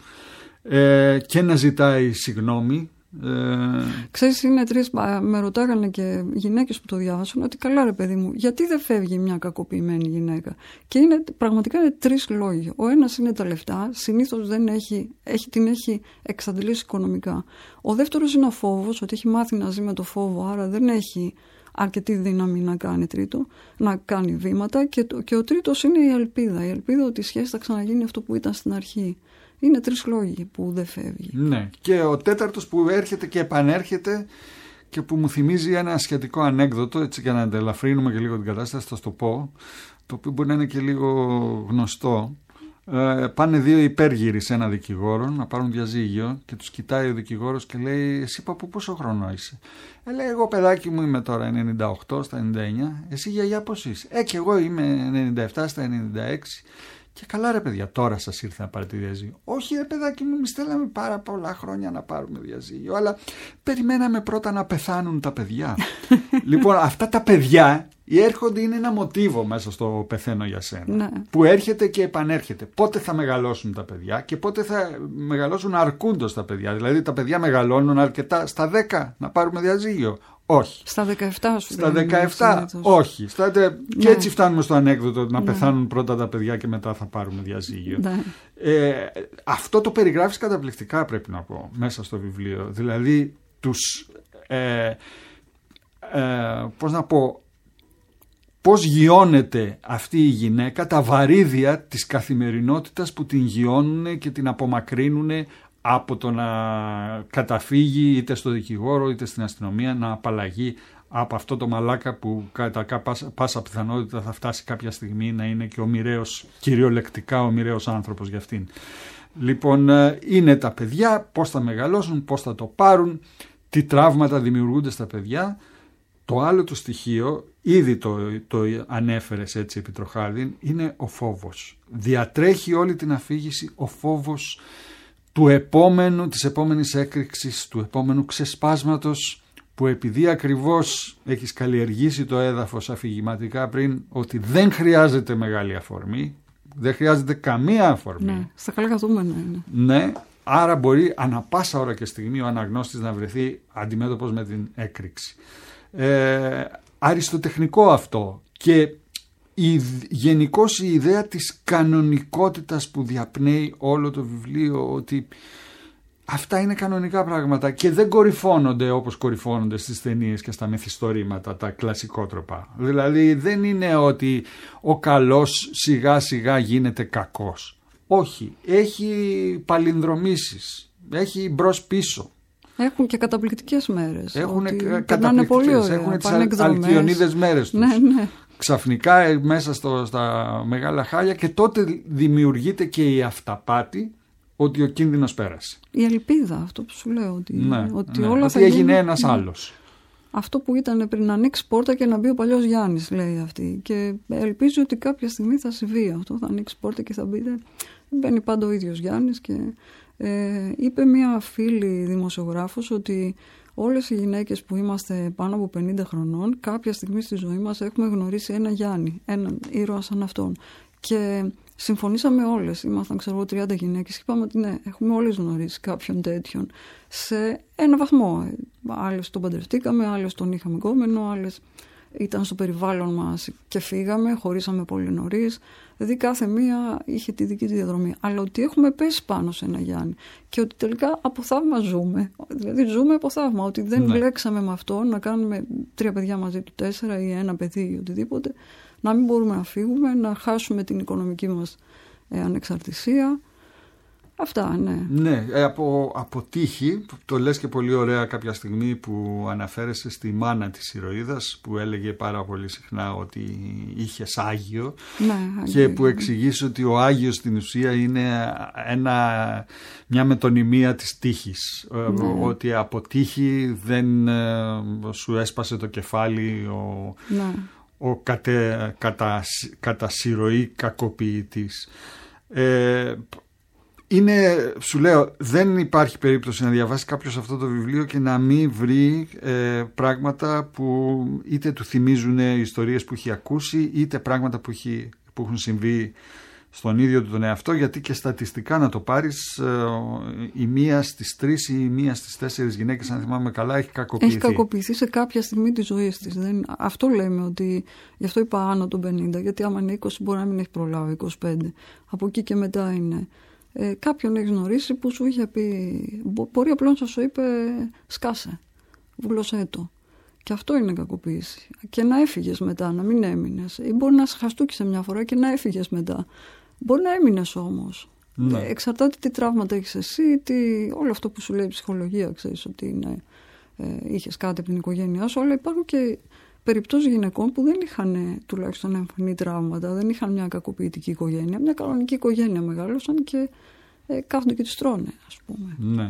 ε, και να ζητάει συγγνώμη. Ε... Ξέρεις, είναι τρεις, με ρωτάγανε και γυναίκες που το διάβασαν, ότι καλά ρε παιδί μου, γιατί δεν φεύγει μια κακοποιημένη γυναίκα. Και είναι, πραγματικά είναι τρεις λόγοι. Ο ένας είναι τα λεφτά, συνήθως δεν έχει, έχει, την έχει εξαντλήσει οικονομικά. Ο δεύτερος είναι ο φόβος, ότι έχει μάθει να ζει με το φόβο, άρα δεν έχει αρκετή δύναμη να κάνει τρίτο, να κάνει βήματα. Και, το, και ο τρίτος είναι η ελπίδα. Η ελπίδα ότι η σχέση θα ξαναγίνει αυτό που ήταν στην αρχή. Είναι τρεις λόγοι που δεν φεύγει. Ναι. Και ο τέταρτος που έρχεται και επανέρχεται και που μου θυμίζει ένα σχετικό ανέκδοτο, έτσι για να αντελαφρύνουμε και λίγο την κατάσταση, θα σου το πω, το οποίο μπορεί να είναι και λίγο γνωστό. Ε, πάνε δύο υπέργυροι σε ένα δικηγόρο να πάρουν διαζύγιο και τους κοιτάει ο δικηγόρος και λέει, εσύ παππού πόσο χρόνο είσαι? Ε, λέει, εγώ παιδάκι μου είμαι τώρα ενενήντα οκτώ στα ενενήντα εννιά, εσύ γιαγιά πώς είσαι? Ε, και εγώ είμαι ενενήντα επτά στα ενενήντα έξι. Και καλά ρε παιδιά, τώρα σας ήρθε να πάρετε διαζύγιο. Όχι ρε παιδάκι μου, εμείς θέλαμε πάρα πολλά χρόνια να πάρουμε διαζύγιο, αλλά περιμέναμε πρώτα να πεθάνουν τα παιδιά. Λοιπόν, αυτά τα παιδιά έρχονται, είναι ένα μοτίβο μέσα στο πεθαίνω για σένα. Ναι. Που έρχεται και επανέρχεται. Πότε θα μεγαλώσουν τα παιδιά και πότε θα μεγαλώσουν αρκούντος τα παιδιά. Δηλαδή τα παιδιά μεγαλώνουν αρκετά στα δέκα να πάρουμε διαζύγιο. Όχι. Στα δεκαεπτά σου. Στα δεκαεπτά, όχι. Στα... Ναι. Και έτσι φτάνουμε στο ανέκδοτο να ναι. πεθάνουν πρώτα τα παιδιά και μετά θα πάρουμε διαζύγιο. Ναι. Ε, αυτό το περιγράφεις καταπληκτικά, πρέπει να πω, μέσα στο βιβλίο. Δηλαδή, τους... Ε, ε, πώς να πω... Πώς γιώνεται αυτή η γυναίκα, τα βαρύδια της καθημερινότητας που την γιώνουν και την απομακρύνουν από το να καταφύγει είτε στο δικηγόρο είτε στην αστυνομία, να απαλλαγεί από αυτό το μαλάκα που κατά πάσα πιθανότητα θα φτάσει κάποια στιγμή να είναι και ο μοιραίος, κυριολεκτικά ο μοιραίος άνθρωπος για αυτήν. Λοιπόν, είναι τα παιδιά, πώς θα μεγαλώσουν, πώς θα το πάρουν, τι τραύματα δημιουργούνται στα παιδιά. Το άλλο το στοιχείο, ήδη το, το ανέφερες έτσι επιτροχάδιν, είναι ο φόβος. Διατρέχει όλη την αφήγηση ο φόβος του επόμενου, της επόμενης έκρηξης, του επόμενου ξεσπάσματος, που επειδή ακριβώς έχεις καλλιεργήσει το έδαφος αφηγηματικά πριν, ότι δεν χρειάζεται μεγάλη αφορμή, δεν χρειάζεται καμία αφορμή. Ναι, στα καλά καθούμενα είναι. Ναι, άρα μπορεί ανα πάσα ώρα και στιγμή ο αναγνώστης να βρεθεί αντιμέτωπος με την έκρηξη. Ε, αριστοτεχνικό αυτό και η, γενικώς η ιδέα της κανονικότητας που διαπνέει όλο το βιβλίο, ότι Αυτά είναι κανονικά πράγματα και δεν κορυφώνονται όπως κορυφώνονται στις ταινίες και στα μυθιστορήματα, τα κλασικότροπα. Δηλαδή δεν είναι ότι ο καλός σιγά σιγά γίνεται κακός. Όχι, έχει παλινδρομήσεις, έχει μπρος πίσω. Έχουν και καταπληκτικές μέρες. Έχουν καταπληκτικές, πολύ ωραία, έχουν τις αλκιονίδες μέρες τους. Ναι, ναι. Ξαφνικά μέσα στο, στα μεγάλα χάλια, και τότε δημιουργείται και η αυταπάτη ότι ο κίνδυνος πέρασε. Η ελπίδα, αυτό που σου λέω. Ότι, ναι, ότι, ναι, όλα ότι θα έγινε γίνει, ένας ναι. άλλος. Αυτό που ήταν πριν, να ανοίξει πόρτα και να μπει ο παλιός Γιάννης, λέει αυτή. Και ελπίζω ότι κάποια στιγμή θα συμβεί αυτό. Θα ανοίξει πόρτα και θα μπει. Δεν μπαίνει πάντα ο ίδιος Γιάννης. Και ε, είπε μια φίλη δημοσιογράφος ότι όλες οι γυναίκες που είμαστε πάνω από πενήντα χρονών, κάποια στιγμή στη ζωή μας έχουμε γνωρίσει ένα Γιάννη, έναν ήρωα σαν αυτόν. Και συμφωνήσαμε όλες, ήμασταν ξέρω εγώ τριάντα γυναίκες και είπαμε ότι ναι, έχουμε όλες γνωρίσει κάποιον τέτοιον σε ένα βαθμό. Άλλες τον παντρευτήκαμε, άλλες τον είχαμε γκόμενο, άλλες ήταν στο περιβάλλον μας και φύγαμε, χωρίσαμε πολύ νωρίς. Δηλαδή κάθε μία είχε τη δική της διαδρομή. Αλλά ότι έχουμε πέσει πάνω σε ένα Γιάννη και ότι τελικά από θαύμα ζούμε. Δηλαδή ζούμε από θαύμα. Ότι δεν ναι. μπλέξαμε με αυτό να κάνουμε τρία παιδιά μαζί του, τέσσερα ή ένα παιδί ή οτιδήποτε. Να μην μπορούμε να φύγουμε, να χάσουμε την οικονομική μας ε, ανεξαρτησία. Αυτά, ναι. Ναι, ε, από, από τύχη, το λες και πολύ ωραία κάποια στιγμή που αναφέρεσαι στη μάνα της ηρωίδας, που έλεγε πάρα πολύ συχνά ότι είχες Άγιο, ναι, και Άγιο, που εξηγείς ότι ο Άγιος στην ουσία είναι ένα, μια μετωνυμία της τύχης. Ναι. Ότι από τύχη δεν ε, σου έσπασε το κεφάλι ο... Ναι. ο κατε, κατα, κατά συρροή κακοποιητής. Ε, είναι, σου λέω, δεν υπάρχει περίπτωση να διαβάσει κάποιος αυτό το βιβλίο και να μην βρει ε, πράγματα που είτε του θυμίζουν ιστορίες που έχει ακούσει, είτε πράγματα που, έχει, που έχουν συμβεί στον ίδιο του τον εαυτό, γιατί και στατιστικά να το πάρεις, ε, η μία στις τρεις ή η μία στις τέσσερις γυναίκες, αν θυμάμαι καλά, έχει κακοποιηθεί. Έχει κακοποιηθεί σε κάποια στιγμή της ζωής της. Δεν, αυτό λέμε, ότι γι' αυτό είπα άνω των πενήντα, γιατί άμα είναι είκοσι μπορεί να μην έχει προλάβει, είκοσι πέντε. Από εκεί και μετά είναι. Ε, κάποιον έχει γνωρίσει που σου είχε πει, μπορεί απλώς να σου είπε σκάσε, βούλωσέ το. Και αυτό είναι κακοποίηση. Και να έφυγες μετά, να μην έμεινες. Ή μπορεί να σε χαστούκησε μια φορά και να έφυγες μετά. Μπορεί να έμεινες όμως. Ναι. Εξαρτάται τι τραύματα έχεις εσύ, τι... όλο αυτό που σου λέει η ψυχολογία, ξέρεις ότι είναι, ε, είχες κάτι από την οικογένειά σου, αλλά υπάρχουν και περιπτώσεις γυναικών που δεν είχαν τουλάχιστον εμφανή τραύματα, δεν είχαν μια κακοποιητική οικογένεια, μια κανονική οικογένεια μεγάλωσαν και ε, κάθονται και τις τρώνε, ας πούμε. Ναι.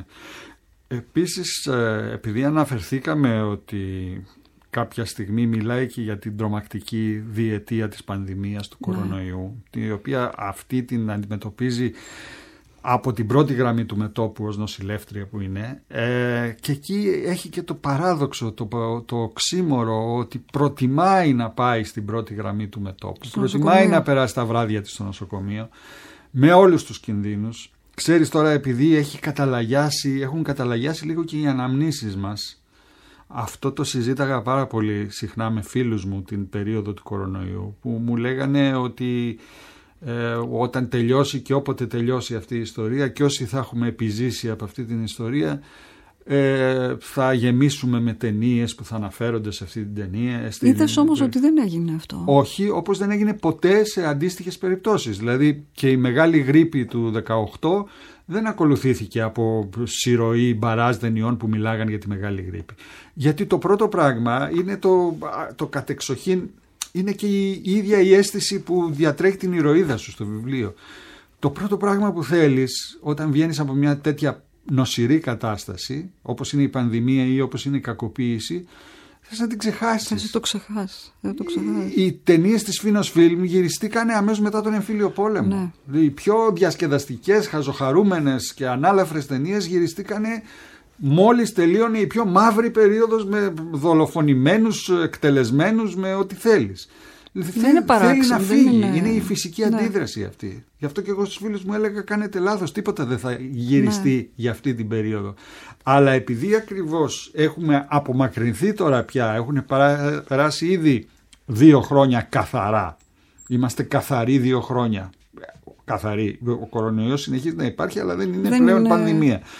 Επίσης, επειδή αναφερθήκαμε ότι κάποια στιγμή μιλάει και για την τρομακτική διετία της πανδημίας του κορονοϊού, ναι. η οποία αυτή την αντιμετωπίζει από την πρώτη γραμμή του μετώπου ως νοσηλεύτρια που είναι, ε, και εκεί έχει και το παράδοξο, το, το οξύμορο, ότι προτιμάει να πάει στην πρώτη γραμμή του μετώπου, στο προτιμάει νοσοκομείο. Να περάσει τα βράδια της στο νοσοκομείο με όλους τους κινδύνους. Ξέρεις τώρα, επειδή έχει καταλαγιάσει, έχουν καταλαγιάσει λίγο και οι αναμνήσεις μας. Αυτό το συζήταγα πάρα πολύ συχνά με φίλους μου την περίοδο του κορονοϊού, που μου λέγανε ότι ε, όταν τελειώσει και όποτε τελειώσει αυτή η ιστορία, και όσοι θα έχουμε επιζήσει από αυτή την ιστορία, ε, θα γεμίσουμε με ταινίες που θα αναφέρονται σε αυτή την ταινία. Στην... Είδες όμως ότι δεν έγινε αυτό. Όχι, όπως δεν έγινε ποτέ σε αντίστοιχες περιπτώσεις. Δηλαδή και η μεγάλη γρίπη του δεκαοκτώ δεν ακολουθήθηκε από συρροή μπαράζ ταινιών που μιλάγαν για τη μεγάλη γρίπη. Γιατί το πρώτο πράγμα είναι το, το κατεξοχήν, είναι και η ίδια η αίσθηση που διατρέχει την ηρωίδα σου στο βιβλίο. Το πρώτο πράγμα που θέλεις όταν βγαίνεις από μια τέτοια νοσηρή κατάσταση, όπως είναι η πανδημία ή όπως είναι η κακοποίηση, θες να την ξεχάσεις. Θες να το ξεχάσεις. Το ξεχάσεις. Οι, οι ταινίες της Φίνος Φιλμ γυριστήκανε αμέσως μετά τον εμφύλιο πόλεμο. Ναι. Οι πιο διασκεδαστικές, χαζοχαρούμενες και ανάλαφρες ταινίες γυριστήκανε μόλις τελείωνε η πιο μαύρη περίοδος, με δολοφονημένους, εκτελεσμένους, με ό,τι θέλεις. Δεν είναι παράξενο. Θέλει να φύγει. Είναι... είναι η φυσική ναι. αντίδραση αυτή. Γι' αυτό και εγώ στους φίλους μου έλεγα κάνετε λάθος, τίποτα δεν θα γυριστεί ναι. για αυτή την περίοδο. Αλλά επειδή ακριβώς έχουμε απομακρυνθεί τώρα πια, έχουν περάσει ήδη δύο χρόνια καθαρά. Είμαστε καθαροί δύο χρόνια. Καθαροί. Ο κορονοϊός συνεχίζει να υπάρχει, αλλά δεν είναι δεν πλέον είναι... πανδημία.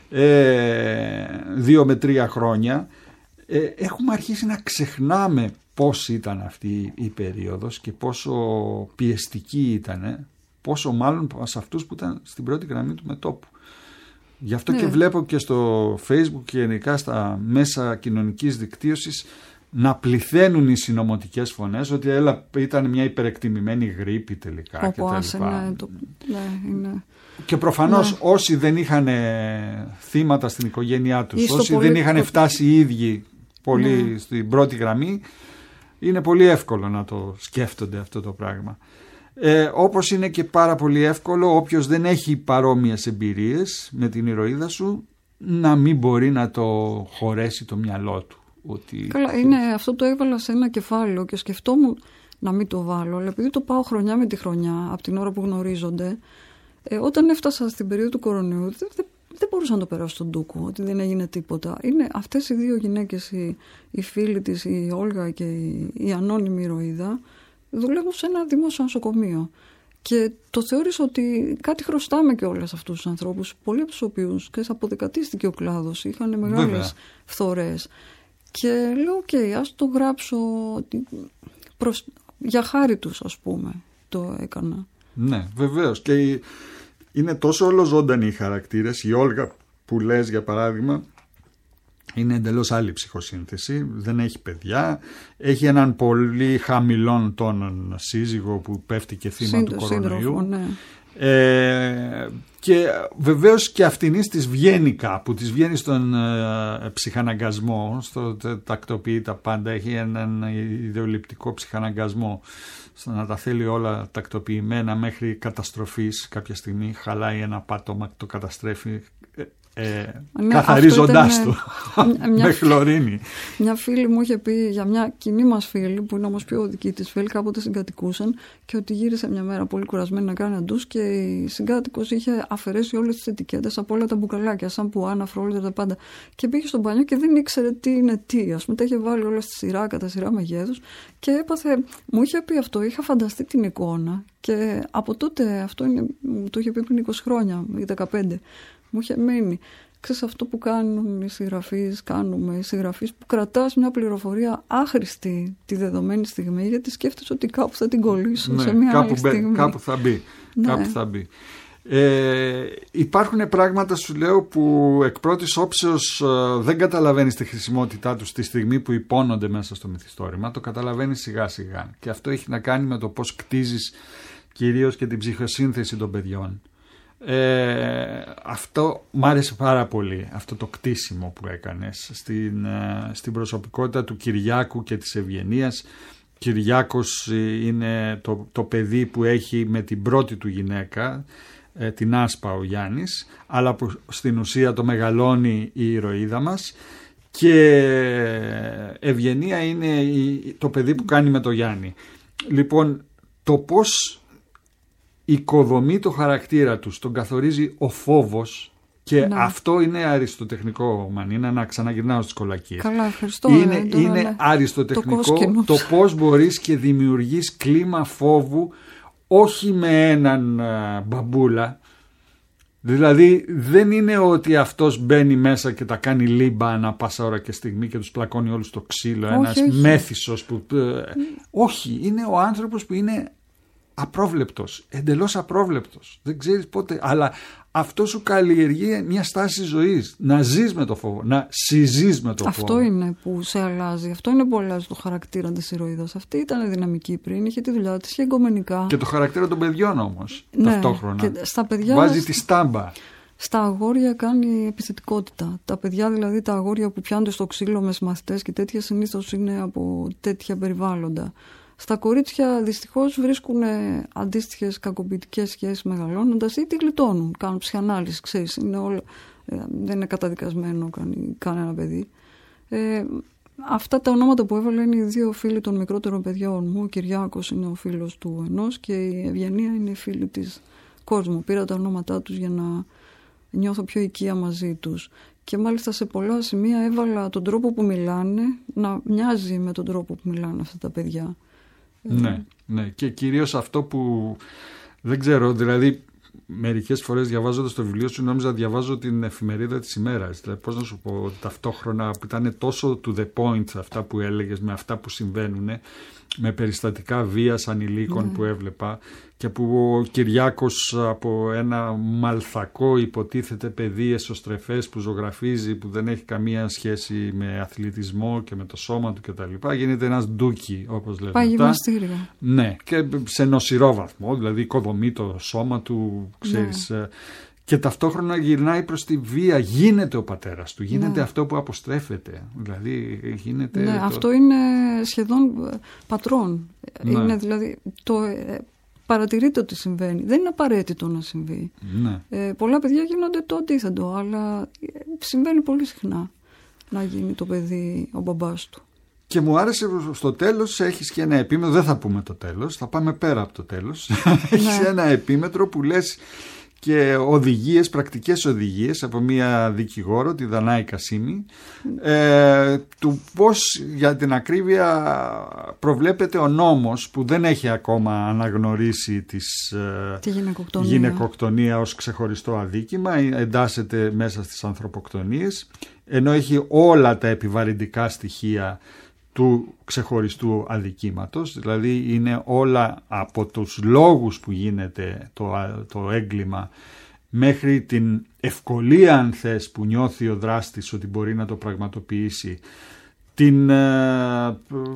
ε, δύο με τρία χρόνια, ε, έχουμε αρχίσει να ξεχνάμε πώς ήταν αυτή η περίοδος και πόσο πιεστική ήταν, πόσο μάλλον σε αυτούς που ήταν στην πρώτη γραμμή του μετώπου. Γι' αυτό ναι. και βλέπω και στο Facebook και γενικά στα μέσα κοινωνικής δικτύωσης να πληθαίνουν οι συνωμοτικές φωνές ότι έλα, ήταν μια υπερεκτιμημένη γρίπη τελικά. Όπου άσε, ναι, το... ναι, είναι... Και προφανώς ναι. όσοι δεν είχαν θύματα στην οικογένειά τους, όσοι πολύ... δεν είχαν φτάσει οι ίδιοι πολύ ναι. στην πρώτη γραμμή, είναι πολύ εύκολο να το σκέφτονται αυτό το πράγμα. Ε, όπως είναι και πάρα πολύ εύκολο όποιος δεν έχει παρόμοιες εμπειρίες με την ηρωίδα σου να μην μπορεί να το χωρέσει το μυαλό του. Ότι... Καλά, είναι, αυτό το έβαλα σε ένα κεφάλαιο και σκεφτόμουν να μην το βάλω, αλλά επειδή το πάω χρονιά με τη χρονιά από την ώρα που γνωρίζονται, ε, όταν έφτασα στην περίοδο του κορονοϊού δεν, δεν, δεν μπορούσα να το περάσω στον ντούκο, ότι δεν έγινε τίποτα. Είναι αυτές οι δύο γυναίκες, οι, οι φίλοι της, η Όλγα και η, η ανώνυμη ηρωίδα, δουλεύουν σε ένα δημόσιο νοσοκομείο. Και το θεώρησα ότι κάτι χρωστάμε και όλες αυτούς τους ανθρώπους, πολλοί από τους οποίους και αποδεκατίστηκε ο κλάδος, είχαν μεγάλες φθορές. Και λέω, οκ, okay, ας το γράψω προς... για χάρη τους, ας πούμε, το έκανα. Ναι, βεβαίως. Και είναι τόσο ολοζώντανοι οι χαρακτήρες. Η Όλγα που λες, για παράδειγμα, είναι εντελώς άλλη ψυχοσύνθεση, δεν έχει παιδιά, έχει έναν πολύ χαμηλών τόνων σύζυγο που πέφτει και θύμα Σύντο, του κορονοϊού. Σύντροφο, ναι. ε, και βεβαίως και αυτήν της βγαίνει κάπου, της βγαίνει στον ε, ψυχαναγκασμό, στο τακτοποιεί τα πάντα, έχει έναν ιδεολειπτικό ψυχαναγκασμό, στο να τα θέλει όλα τακτοποιημένα μέχρι καταστροφής. Κάποια στιγμή χαλάει ένα πάτωμα, το καταστρέφει, Ε, ναι, καθαρίζοντάς ήταν, του μια, με χλωρίνη. Μια φίλη μου είχε πει για μια κοινή μας φίλη, που είναι όμως πιο δική της φίλη, κάποτε συγκατοικούσαν, και ότι γύρισε μια μέρα πολύ κουρασμένη να κάνει ντους και η συγκάτοικος είχε αφαιρέσει όλες τις ετικέτες από όλα τα μπουκαλάκια, σαν που άναφρο, τα πάντα. Και πήγε στο μπανιό και δεν ήξερε τι είναι τι. Ας πούμε, τα είχε βάλει όλα στη σειρά, κατά σειρά μεγέθους, και έπαθε. Μου είχε πει αυτό, είχα φανταστεί την εικόνα, και από τότε, αυτό είναι, μου το είχε πει πριν είκοσι χρόνια ή δεκαπέντε. Μου είχε μείνει. Ξέρεις αυτό που κάνουν οι συγγραφείς, κάνουμε οι συγγραφείς, που κρατάς μια πληροφορία άχρηστη τη δεδομένη στιγμή, γιατί σκέφτεσαι ότι κάπου θα την κολλήσω, ναι, σε μια κάπου άλλη μπαι, στιγμή. Κάπου θα μπει. Ναι. Κάπου θα μπει. Ε, υπάρχουν πράγματα, σου λέω, που εκ πρώτης όψεως ε, δεν καταλαβαίνεις τη χρησιμότητά τους τη στιγμή που υπόνονται μέσα στο μυθιστόρημα. Το καταλαβαίνεις σιγά σιγά. Και αυτό έχει να κάνει με το πώς κτίζεις κυρίως και την ψυχοσύνθεση των παιδιών. Ε, αυτό μ' άρεσε πάρα πολύ, αυτό το κτίσιμο που έκανες στην, ε, στην προσωπικότητα του Κυριάκου και της Ευγενίας. Κυριάκος είναι το, το παιδί που έχει με την πρώτη του γυναίκα, ε, την Άσπα, ο Γιάννης, αλλά που στην ουσία το μεγαλώνει η ηρωίδα μας, και Ευγενία είναι η, το παιδί που κάνει με το Γιάννη. Λοιπόν, το πώς οικοδομεί το χαρακτήρα τους, τον καθορίζει ο φόβος, και ναι. αυτό είναι αριστοτεχνικό, Μανίνα, να ξαναγυρνάω στις κολακίες. Καλά, ευχαριστώ. Είναι, ε, είναι ναι. αριστοτεχνικό το, το πώς μπορείς και δημιουργείς κλίμα φόβου, όχι με έναν α, μπαμπούλα. Δηλαδή δεν είναι ότι αυτός μπαίνει μέσα και τα κάνει λίμπα ανά πάσα ώρα και στιγμή και τους πλακώνει όλους το ξύλο, όχι, ένας όχι. μέθησος που... Ε, mm. όχι, είναι ο άνθρωπος που είναι απρόβλεπτος, εντελώς απρόβλεπτος. Δεν ξέρεις πότε, αλλά αυτό σου καλλιεργεί μια στάση ζωής. Να ζεις με το φόβο, να συζείς με το αυτό φόβο. Αυτό είναι που σε αλλάζει. Αυτό είναι που αλλάζει το χαρακτήρα της ηρωίδας. Αυτή ήταν δυναμική πριν, είχε τη δουλειά της, είχε εγκομενικά. Και το χαρακτήρα των παιδιών όμως, ναι, ταυτόχρονα. Και στα παιδιά, βάζει τη στάμπα. Στα αγόρια κάνει επιθετικότητα. Τα παιδιά, δηλαδή τα αγόρια που πιάνονται στο ξύλο με μαθητές και τέτοια, συνήθως είναι από τέτοια περιβάλλοντα. Στα κορίτσια δυστυχώς βρίσκουν αντίστοιχες κακοποιητικές σχέσεις μεγαλώνοντας ή τη γλιτώνουν. Κάνουν ψυχανάλυση, ξέρεις. Είναι όλα, ε, δεν είναι καταδικασμένο κανένα παιδί. Ε, αυτά τα ονόματα που έβαλα είναι οι δύο φίλοι των μικρότερων παιδιών μου. Ο Κυριάκος είναι ο φίλος του ενός και η Ευγενία είναι η φίλη της κόσμου. Πήρα τα ονόματά τους για να νιώθω πιο οικία μαζί τους. Και μάλιστα σε πολλά σημεία έβαλα τον τρόπο που μιλάνε να μοιάζει με τον τρόπο που μιλάνε αυτά τα παιδιά. Ναι, ναι, και κυρίως αυτό που δεν ξέρω, δηλαδή μερικές φορές διαβάζοντας το βιβλίο σου νόμιζα διαβάζω την εφημερίδα της ημέρας. Δηλαδή, πώς να σου πω, ταυτόχρονα που ήταν τόσο to the point αυτά που έλεγες με αυτά που συμβαίνουν, με περιστατικά βίας ανηλίκων mm. που έβλεπα, και που ο Κυριάκος από ένα μαλθακό υποτίθεται παιδί εσωστρεφές που ζωγραφίζει, που δεν έχει καμία σχέση με αθλητισμό και με το σώμα του κτλ. Γίνεται ένας ντούκι, όπως λέμε. Πάει γυμναστήριο. Ναι, και σε νοσηρό βαθμό, δηλαδή οικοδομεί το σώμα του, ξέρεις. Ναι. Και ταυτόχρονα γυρνάει προς τη βία. Γίνεται ο πατέρας του, γίνεται ναι. αυτό που αποστρέφεται. Δηλαδή γίνεται. Ναι, το... αυτό είναι σχεδόν πατρόν. Ναι. Είναι δηλαδή το. Παρατηρείται ότι συμβαίνει. Δεν είναι απαραίτητο να συμβεί. Ναι. Ε, πολλά παιδιά γίνονται το αντίθετο, αλλά συμβαίνει πολύ συχνά να γίνει το παιδί ο μπαμπάς του. Και μου άρεσε στο τέλος, έχεις και ένα επίμετρο, δεν θα πούμε το τέλος, θα πάμε πέρα από το τέλος. Έχεις ένα επίμετρο που λες και οδηγίες, πρακτικές οδηγίες από μία δικηγόρο, τη Δανάη Κασίμη, ε, του πώς για την ακρίβεια προβλέπεται ο νόμος που δεν έχει ακόμα αναγνωρίσει τις, τη γυναικοκτονία. γυναικοκτονία ως ξεχωριστό αδίκημα, εντάσσεται μέσα στις ανθρωποκτονίες, ενώ έχει όλα τα επιβαρυντικά στοιχεία του ξεχωριστού αδικήματος, δηλαδή είναι όλα από τους λόγους που γίνεται το, το έγκλημα μέχρι την ευκολία, αν θες, που νιώθει ο δράστης ότι μπορεί να το πραγματοποιήσει, την ε,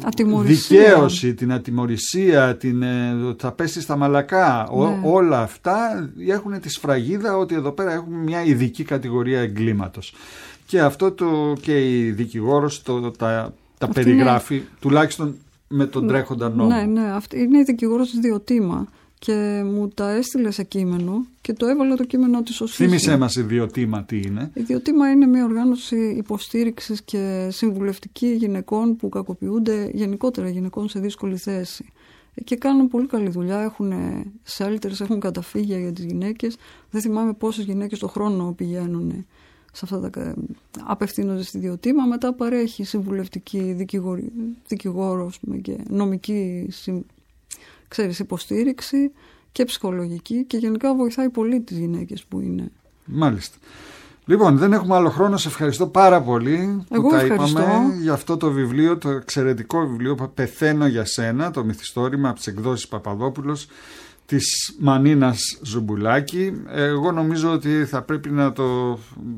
δικαίωση, την ατιμωρησία, την, ε, θα πέσει στα μαλακά. Ναι. Ό, όλα αυτά έχουν τη σφραγίδα ότι εδώ πέρα έχουμε μια ειδική κατηγορία εγκλήματος. Και αυτό το, και η δικηγόρος το, τα τα αυτή περιγράφει, είναι... τουλάχιστον με τον τρέχοντα νόμο. Ναι, ναι, αυτή είναι η δικηγόρος της Ιδιωτήμα και μου τα έστειλε σε κείμενο και το έβαλα το κείμενό της ως φύση. Θύμισέ μας Ιδιωτήμα τι είναι. Η Ιδιωτήμα είναι μια οργάνωση υποστήριξης και συμβουλευτική γυναικών που κακοποιούνται, γενικότερα γυναικών σε δύσκολη θέση. Και κάνουν πολύ καλή δουλειά, έχουν shelters, έχουν καταφύγια για τις γυναίκες. Δεν θυμάμαι πόσες γυναίκες το χρόνο πηγαίνουν σε αυτά τα, απευθύνονται στη Ιδιωτήμα. Μετά παρέχει συμβουλευτική δικηγόρη, δικηγόρος και νομική ξέρεις, υποστήριξη και ψυχολογική και γενικά βοηθάει πολύ τις γυναίκες που είναι. Μάλιστα. Λοιπόν, δεν έχουμε άλλο χρόνο. Σε ευχαριστώ πάρα πολύ Εγώ που τα ευχαριστώ. είπαμε για αυτό το βιβλίο, το εξαιρετικό βιβλίο που «Πεθαίνω για σένα», το μυθιστόρημα από τις εκδόσεις Παπαδόπουλος, της Μανίνας Ζουμπουλάκη. Εγώ νομίζω ότι θα πρέπει να το...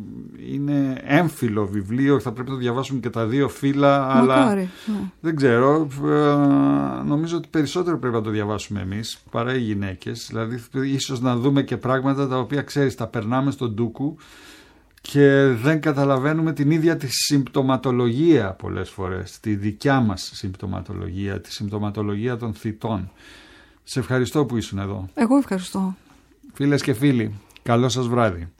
είναι έμφυλο βιβλίο, θα πρέπει να το διαβάσουν και τα δύο φύλλα. Μακάρι, αλλά ναι. δεν ξέρω, νομίζω ότι περισσότερο πρέπει να το διαβάσουμε εμείς παρά οι γυναίκες. Δηλαδή ίσως να δούμε και πράγματα τα οποία ξέρεις τα περνάμε στον ντούκου και δεν καταλαβαίνουμε την ίδια τη συμπτωματολογία πολλές φορές, τη δικιά μας συμπτωματολογία, τη συμπτωματολογία των θητών. Σε ευχαριστώ που ήσουν εδώ. Εγώ ευχαριστώ. Φίλες και φίλοι, καλό σας βράδυ.